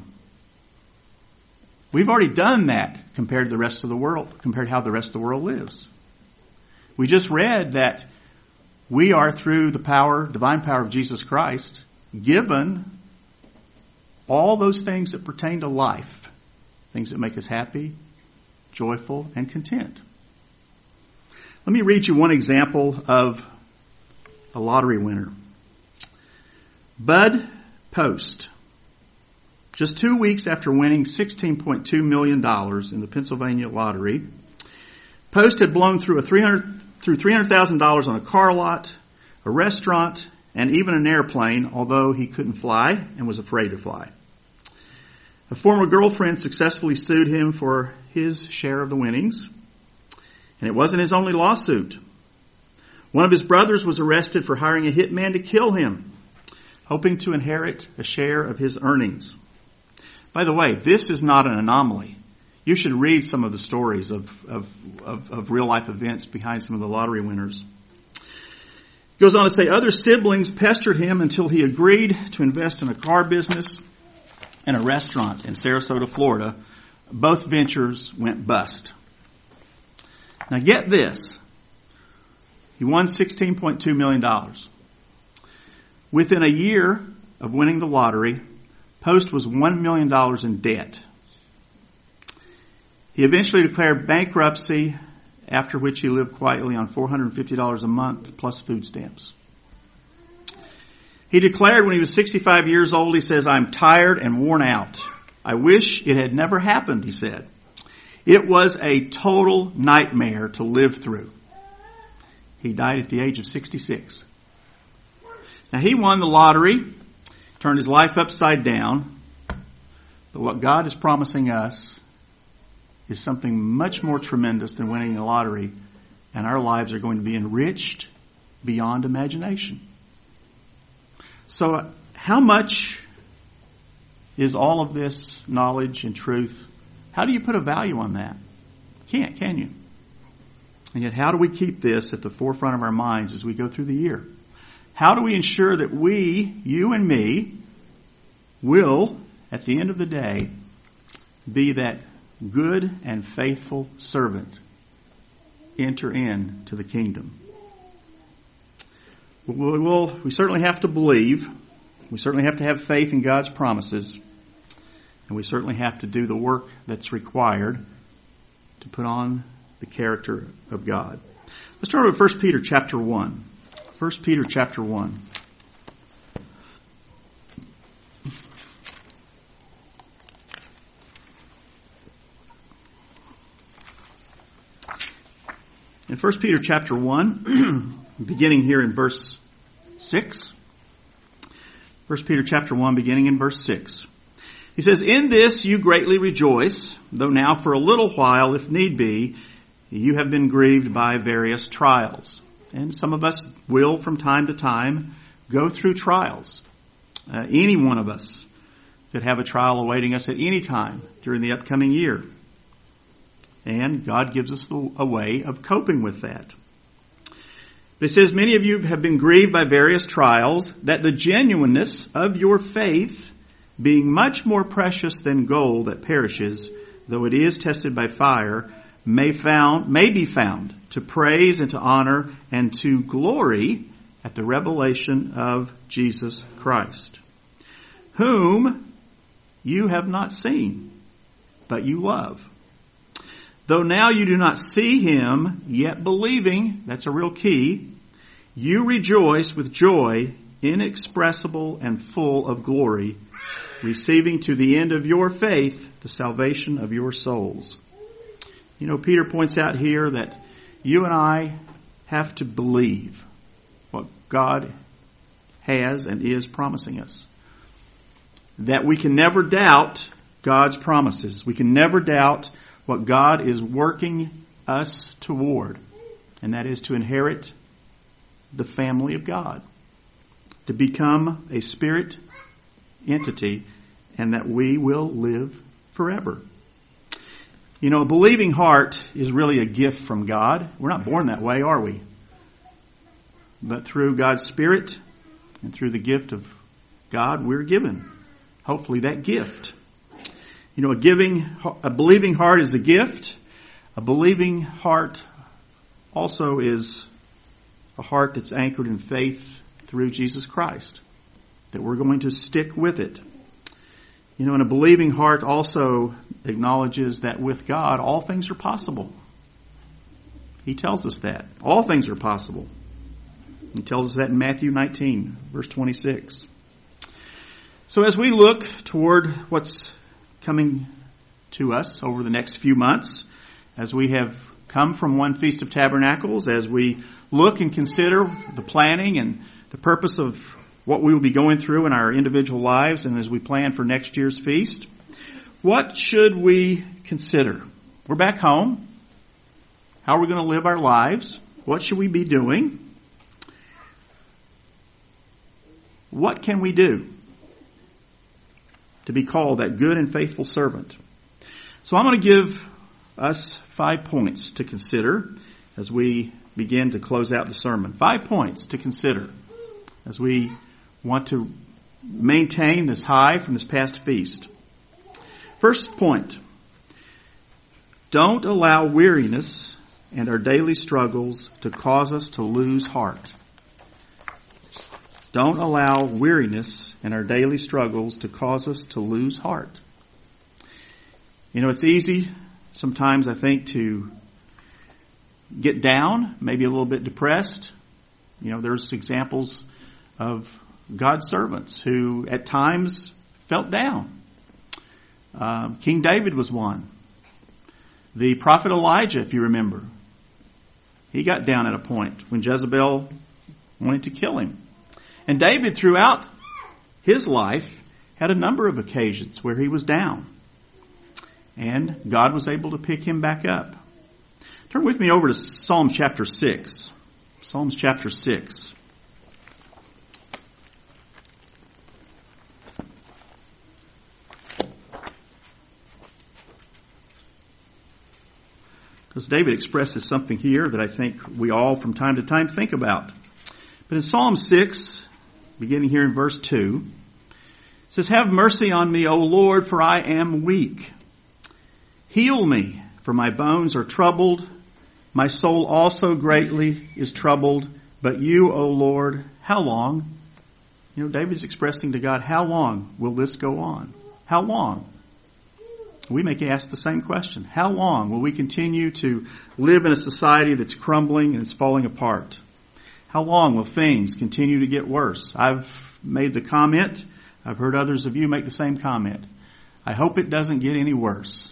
We've already done that compared to the rest of the world, compared to how the rest of the world lives. We just read that we are, through the power, divine power of Jesus Christ, given all those things that pertain to life, things that make us happy, joyful, and content. Let me read you one example of a lottery winner. Bud Post. Just two weeks after winning sixteen point two million dollars in the Pennsylvania lottery, Post had blown through a three hundred through three hundred thousand dollars on a car lot, a restaurant, and even an airplane, although he couldn't fly and was afraid to fly. A former girlfriend successfully sued him for his share of the winnings, and it wasn't his only lawsuit. One of his brothers was arrested for hiring a hitman to kill him, hoping to inherit a share of his earnings. By the way, this is not an anomaly. You should read some of the stories of, of, of, of real-life events behind some of the lottery winners. He goes on to say, other siblings pestered him until he agreed to invest in a car business and a restaurant in Sarasota, Florida, both ventures went bust. Now get this. He won sixteen point two million dollars. Within a year of winning the lottery, Post was one million dollars in debt. He eventually declared bankruptcy, after which he lived quietly on four hundred fifty dollars a month plus food stamps. He declared when he was sixty-five years old, he says, "I'm tired and worn out. I wish it had never happened," he said. "It was a total nightmare to live through." He died at the age of sixty-six. Now he won the lottery, turned his life upside down, but what God is promising us is something much more tremendous than winning the lottery, and our lives are going to be enriched beyond imagination. So how much is all of this knowledge and truth? How do you put a value on that? Can't, can you? And yet how do we keep this at the forefront of our minds as we go through the year? How do we ensure that we, you and me, will, at the end of the day, be that good and faithful servant, enter into the kingdom? We will, we certainly have to believe. We certainly have to have faith in God's promises. And we certainly have to do the work that's required to put on the character of God. Let's turn to First Peter chapter one. First Peter chapter one. In First Peter chapter one, beginning here in verse six. First Peter chapter one, beginning in verse six. He says, "In this you greatly rejoice, though now for a little while, if need be, you have been grieved by various trials." And some of us will, from time to time, go through trials. Uh, any one of us could have a trial awaiting us at any time during the upcoming year. And God gives us a way of coping with that. But it says, "Many of you have been grieved by various trials, that the genuineness of your faith, being much more precious than gold that perishes, though it is tested by fire, may found may be found to praise and to honor and to glory at the revelation of Jesus Christ, whom you have not seen, but you love. Though now you do not see him, yet believing," that's a real key, "you rejoice with joy inexpressible and full of glory, receiving to the end of your faith the salvation of your souls." You know, Peter points out here that you and I have to believe what God has and is promising us. That we can never doubt God's promises. We can never doubt what God is working us toward, and that is to inherit the family of God, to become a spirit entity, and that we will live forever. You know, a believing heart is really a gift from God. We're not born that way, are we? But through God's Spirit and through the gift of God, we're given, hopefully, that gift. You know, a giving, a believing heart is a gift. A believing heart also is a heart that's anchored in faith through Jesus Christ, that we're going to stick with it. You know, and a believing heart also acknowledges that with God, all things are possible. He tells us that. All things are possible. He tells us that in Matthew nineteen, verse twenty-six. So as we look toward what's coming to us over the next few months, as we have come from one Feast of Tabernacles, as we look and consider the planning and the purpose of what we will be going through in our individual lives, and as we plan for next year's feast, what should we consider? We're back home. How are we going to live our lives? What should we be doing? What can we do to be called that good and faithful servant? So I'm going to give us five points to consider as we begin to close out the sermon. Five points to consider as we want to maintain this high from this past feast. First point, Don't allow weariness and our daily struggles to cause us to lose heart. Don't allow weariness and our daily struggles to cause us to lose heart. You know, it's easy sometimes, I think, to get down, maybe a little bit depressed. You know, there's examples of God's servants who at times felt down. Um, King David was one. The prophet Elijah, if you remember, he got down at a point when Jezebel wanted to kill him. And David, throughout his life, had a number of occasions where he was down. And God was able to pick him back up. Turn with me over to Psalm chapter six. Psalms chapter six. Because David expresses something here that I think we all from time to time think about. But in Psalm six, beginning here in verse two, it says, "Have mercy on me, O Lord, for I am weak. Heal me, for my bones are troubled. My soul also greatly is troubled. But you, O Lord, how long?" You know, David's expressing to God, how long will this go on? How long? We may ask the same question. How long will we continue to live in a society that's crumbling and it's falling apart? How long will things continue to get worse? I've made the comment. I've heard others of you make the same comment. I hope it doesn't get any worse.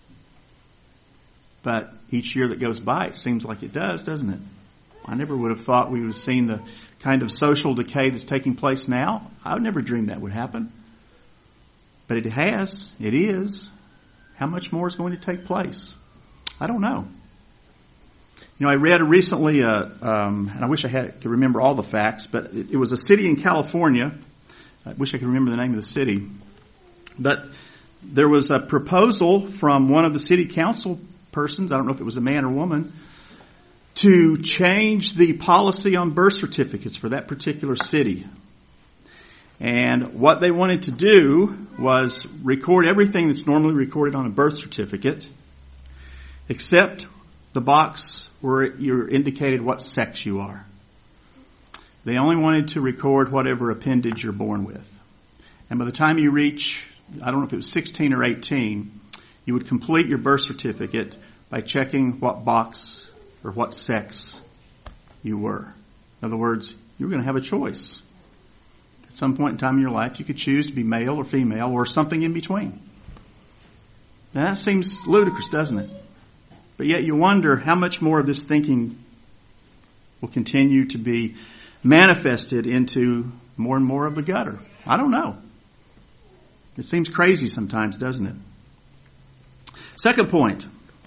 But each year that goes by, it seems like it does, doesn't it? I never would have thought we would have seen the kind of social decay that's taking place now. I would never dream that would happen. But it has. It is. How much more is going to take place? I don't know. You know, I read recently, uh, um, and I wish I had could remember all the facts, but it, it was a city in California. I wish I could remember the name of the city. But there was a proposal from one of the city council persons, I don't know if it was a man or woman, to change the policy on birth certificates for that particular city. And what they wanted to do was record everything that's normally recorded on a birth certificate, except the box where you're indicated what sex you are. They only wanted to record whatever appendage you're born with. And by the time you reach, I don't know if it was sixteen or eighteen, you would complete your birth certificate by checking what box or what sex you were. In other words, you were going to have a choice. At some point in time in your life, you could choose to be male or female or something in between. Now that seems ludicrous, doesn't it? But yet you wonder how much more of this thinking will continue to be manifested into more and more of the gutter. I don't know. It seems crazy sometimes, doesn't it? Second point.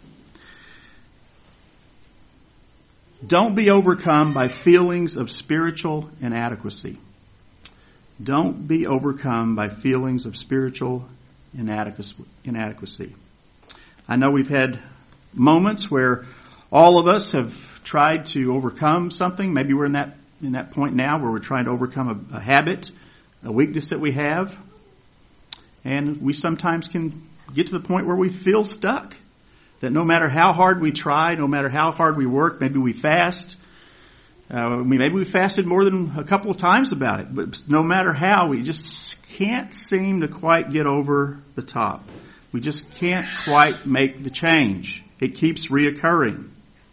Don't be overcome by feelings of spiritual inadequacy. Don't be overcome by feelings of spiritual inadequacy. I know we've had moments where all of us have tried to overcome something. Maybe we're in that in that point now where we're trying to overcome a, a habit, a weakness that we have. And we sometimes can get to the point where we feel stuck. That no matter how hard we try, no matter how hard we work, maybe we fast. Uh, maybe we fasted more than a couple of times about it. But no matter how, we just can't seem to quite get over the top. We just can't quite make the change. It keeps reoccurring.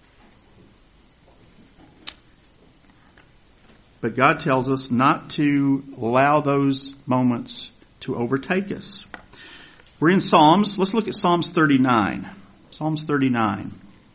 But God tells us not to allow those moments to overtake us. We're in Psalms. Let's look at Psalms thirty-nine. Psalms thirty-nine.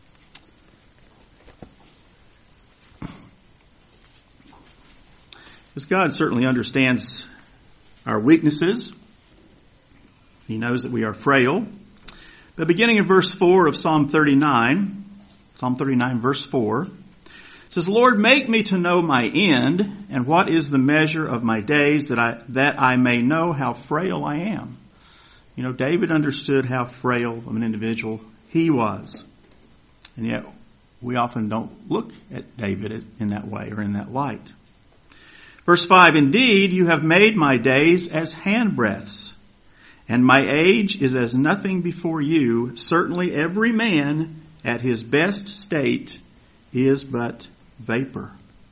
Because God certainly understands our weaknesses. He knows that we are frail. But beginning in verse four of Psalm thirty-nine, Psalm thirty-nine verse four, it says, "Lord, make me to know my end, and what is the measure of my days, that I that I may know how frail I am." You know, David understood how frail of an individual he was. And yet, we often don't look at David in that way or in that light. Verse five, "Indeed, you have made my days as handbreadths, And my age is as nothing before you. Certainly every man at his best state is but vapor.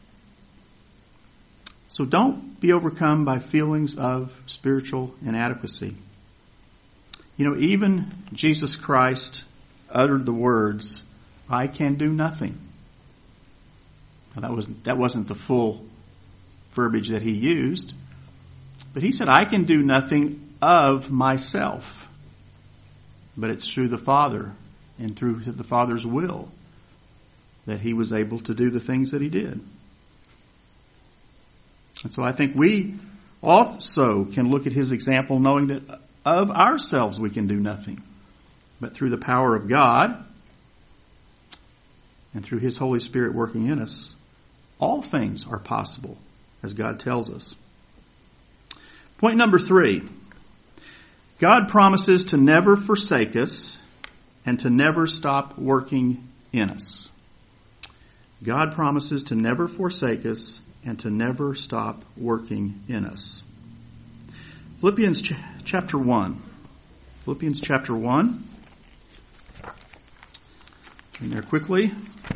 So don't be overcome by feelings of spiritual inadequacy. You know, even Jesus Christ uttered the words, I can do nothing. Now, that wasn't, that wasn't the full verbiage that he used. But he said, I can do nothing of myself. But it's through the Father and through the Father's will that he was able to do the things that he did. And so I think we also can look at his example knowing that of ourselves we can do nothing. But through the power of God and through his Holy Spirit working in us, all things are possible, as God tells us. Point number three. God promises to never forsake us and to never stop working in us. God promises to never forsake us and to never stop working in us. Philippians ch- chapter one. Philippians chapter one. In there quickly.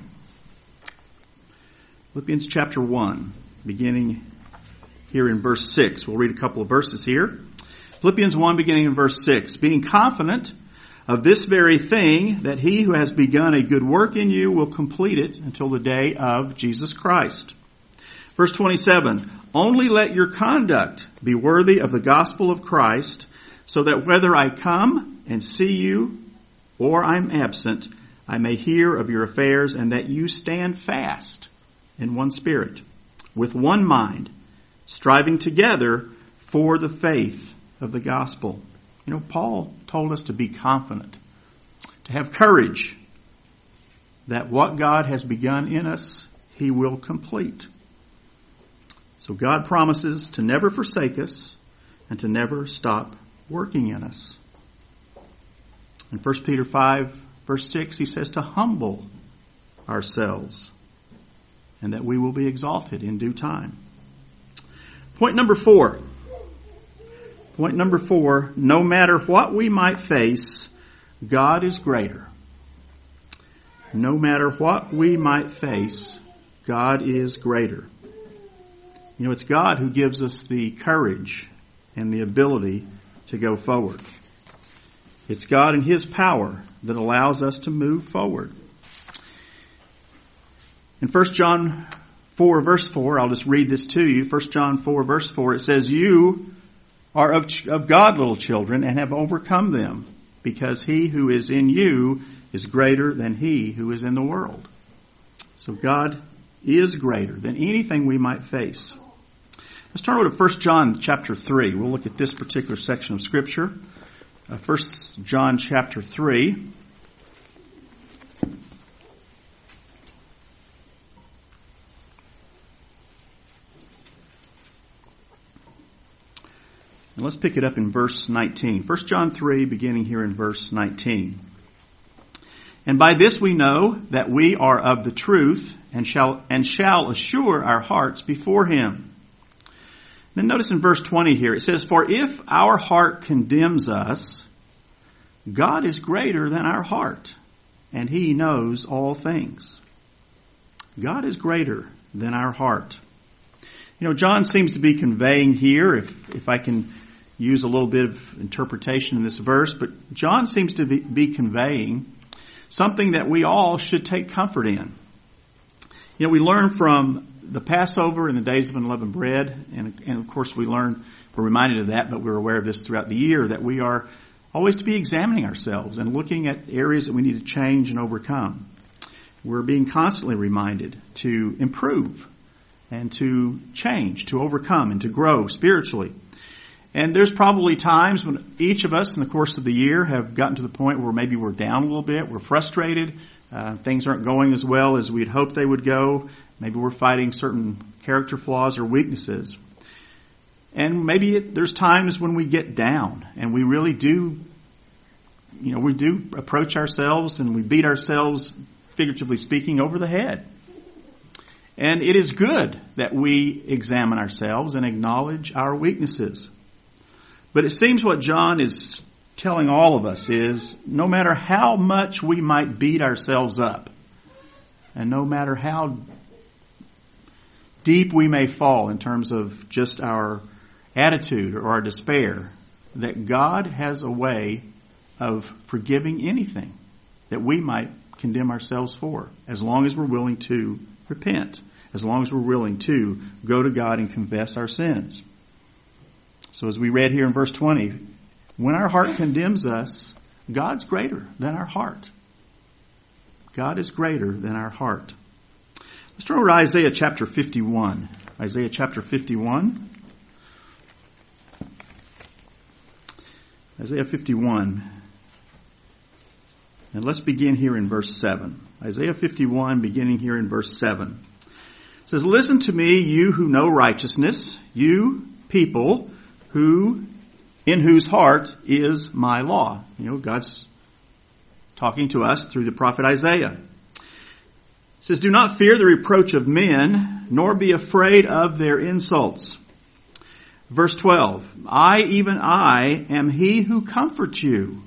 Philippians chapter one, beginning here in verse six. We'll read a couple of verses here. Philippians one, beginning in verse six. Being confident of this very thing, that he who has begun a good work in you will complete it until the day of Jesus Christ. Verse twenty-seven, only let your conduct be worthy of the gospel of Christ, so that whether I come and see you or I'm absent, I may hear of your affairs, and that you stand fast in one spirit, with one mind, striving together for the faith of the gospel. You know, Paul told us to be confident, to have courage, that what God has begun in us, he will complete. So God promises to never forsake us and to never stop working in us. In First Peter five, verse six, he says to humble ourselves and that we will be exalted in due time. Point number four. Point number four, no matter what we might face, God is greater. No matter what we might face, God is greater. You know, it's God who gives us the courage and the ability to go forward. It's God and his power that allows us to move forward. In First John four, verse four, I'll just read this to you. First John four, verse four, it says, you are of, of God, little children, and have overcome them, because he who is in you is greater than he who is in the world. So God is greater than anything we might face. Let's turn over to First John chapter three. We'll look at this particular section of Scripture. Uh, First John chapter three. And let's pick it up in verse nineteen. First John three, beginning here in verse nineteen. And by this we know that we are of the truth, and shall and shall assure our hearts before him. Then notice in verse twenty here, it says, for if our heart condemns us, God is greater than our heart, and he knows all things. God is greater than our heart. You know, John seems to be conveying here, if, if I can use a little bit of interpretation in this verse, but John seems to be, be conveying something that we all should take comfort in. You know, we learn from the Passover and the days of unleavened bread, and, and of course we learn, we're reminded of that, but we're aware of this throughout the year, that we are always to be examining ourselves and looking at areas that we need to change and overcome. We're being constantly reminded to improve and to change, to overcome, and to grow spiritually. And there's probably times when each of us in the course of the year have gotten to the point where maybe we're down a little bit, we're frustrated, uh, things aren't going as well as we'd hoped they would go. Maybe we're fighting certain character flaws or weaknesses. And maybe it, there's times when we get down and we really do, you know, we do approach ourselves and we beat ourselves, figuratively speaking, over the head. And it is good that we examine ourselves and acknowledge our weaknesses. But it seems what John is telling all of us is no matter how much we might beat ourselves up, and no matter how deep we may fall in terms of just our attitude or our despair, that God has a way of forgiving anything that we might condemn ourselves for, as long as we're willing to repent, as long as we're willing to go to God and confess our sins. So as we read here in verse twenty, when our heart condemns us, God's greater than our heart. God is greater than our heart. Let's turn over to Isaiah chapter fifty-one. Isaiah chapter fifty-one. Isaiah fifty-one. And let's begin here in verse seven. Isaiah fifty-one, beginning here in verse seven. It says, "Listen to me, you who know righteousness, you people who, in whose heart is my law." You know, God's talking to us through the prophet Isaiah. It says, "Do not fear the reproach of men, nor be afraid of their insults." Verse twelve, "I, even I, am he who comforts you.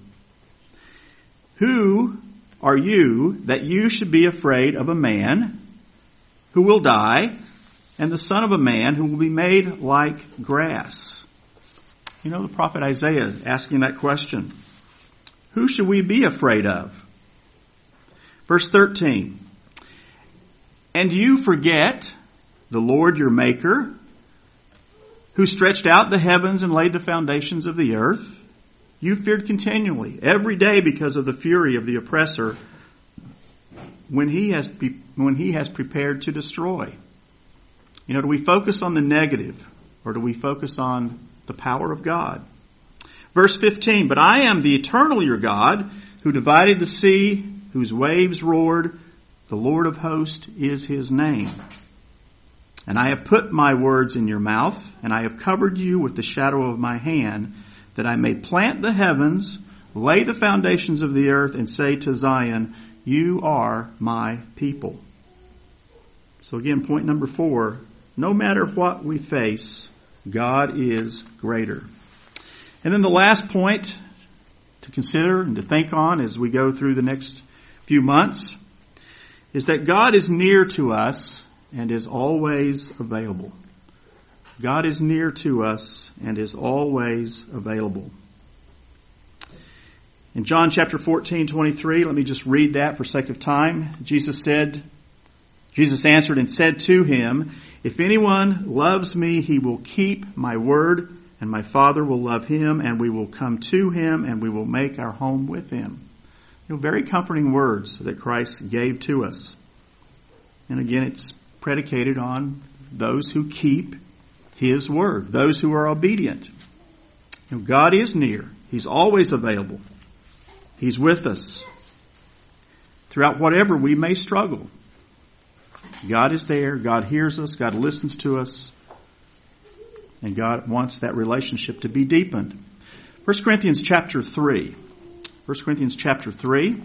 Who are you that you should be afraid of a man who will die, and the son of a man who will be made like grass?" You know, the prophet Isaiah asking that question. Who should we be afraid of? Verse thirteen, "And you forget the Lord your Maker, who stretched out the heavens and laid the foundations of the earth. You feared continually, every day, because of the fury of the oppressor, when he has when he has prepared to destroy." You know, do we focus on the negative, or do we focus on the power of God? Verse fifteen, "But I am the eternal your God, who divided the sea, whose waves roared. The Lord of hosts is his name. And I have put my words in your mouth, and I have covered you with the shadow of my hand, that I may plant the heavens, lay the foundations of the earth, and say to Zion, you are my people." So again, point number four, no matter what we face, God is greater. And then the last point to consider and to think on as we go through the next few months is that God is near to us and is always available. God is near to us and is always available. In John chapter fourteen, twenty-three, let me just read that for sake of time. Jesus said, Jesus answered and said to him, "If anyone loves me, he will keep my word, and my Father will love him, and we will come to him, and we will make our home with him." You know, very comforting words that Christ gave to us. And again, it's predicated on those who keep his word, those who are obedient. You know, God is near. He's always available. He's with us throughout whatever we may struggle. God is there. God hears us. God listens to us. And God wants that relationship to be deepened. First Corinthians chapter three. First Corinthians chapter three.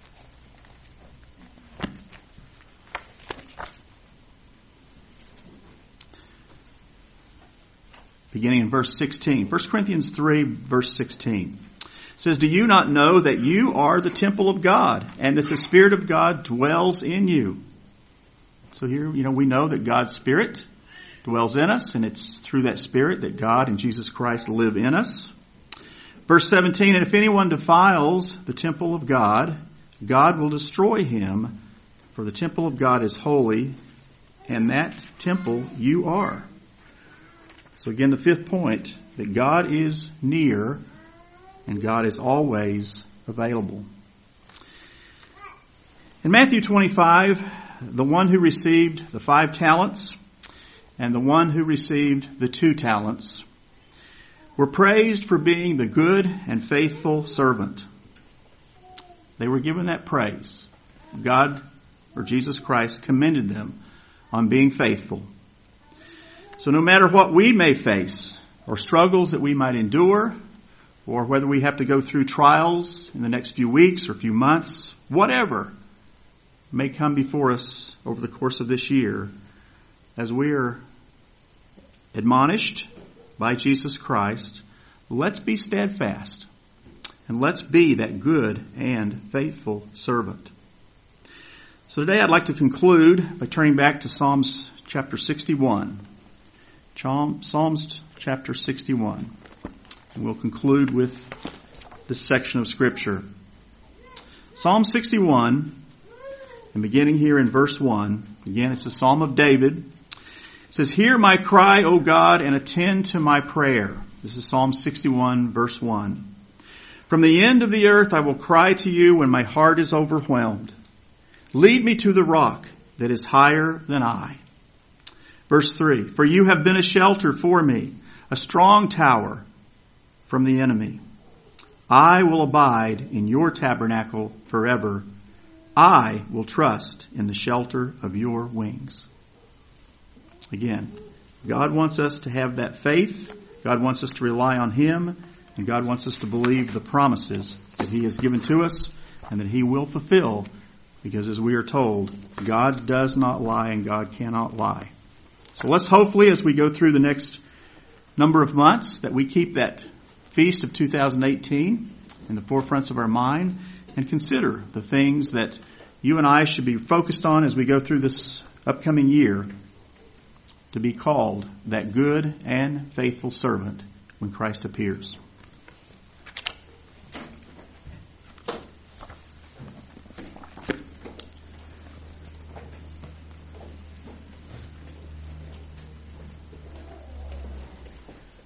Beginning in verse sixteen. First Corinthians three, verse sixteen. It says, "Do you not know that you are the temple of God, and that the Spirit of God dwells in you?" So here, you know, we know that God's Spirit dwells in us, and it's through that Spirit that God and Jesus Christ live in us. Verse seventeen, "And if anyone defiles the temple of God, God will destroy him, for the temple of God is holy, and that temple you are." So again, the fifth point, that God is near and God is always available. In Matthew twenty-five, the one who received the five talents and the one who received the two talents were praised for being the good and faithful servant. They were given that praise. God, or Jesus Christ, commended them on being faithful. So no matter what we may face, or struggles that we might endure, or whether we have to go through trials in the next few weeks or few months, whatever may come before us over the course of this year, as we are admonished by Jesus Christ, let's be steadfast. And let's be that good and faithful servant. So today I'd like to conclude by turning back to Psalms chapter sixty-one. Psalms chapter sixty-one. And we'll conclude with this section of Scripture. Psalm sixty-one, and beginning here in verse one, again it's a Psalm of David. It says, "Hear my cry, O God, and attend to my prayer." This is Psalm sixty-one, verse one. "From the end of the earth I will cry to you when my heart is overwhelmed. Lead me to the rock that is higher than I." Verse three, "For you have been a shelter for me, a strong tower from the enemy. I will abide in your tabernacle forever. I will trust in the shelter of your wings." Again, God wants us to have that faith. God wants us to rely on Him. And God wants us to believe the promises that He has given to us and that He will fulfill. Because as we are told, God does not lie and God cannot lie. So let's hopefully, as we go through the next number of months, that we keep that feast of two thousand eighteen in the forefronts of our mind and consider the things that you and I should be focused on as we go through this upcoming year, to be called that good and faithful servant when Christ appears.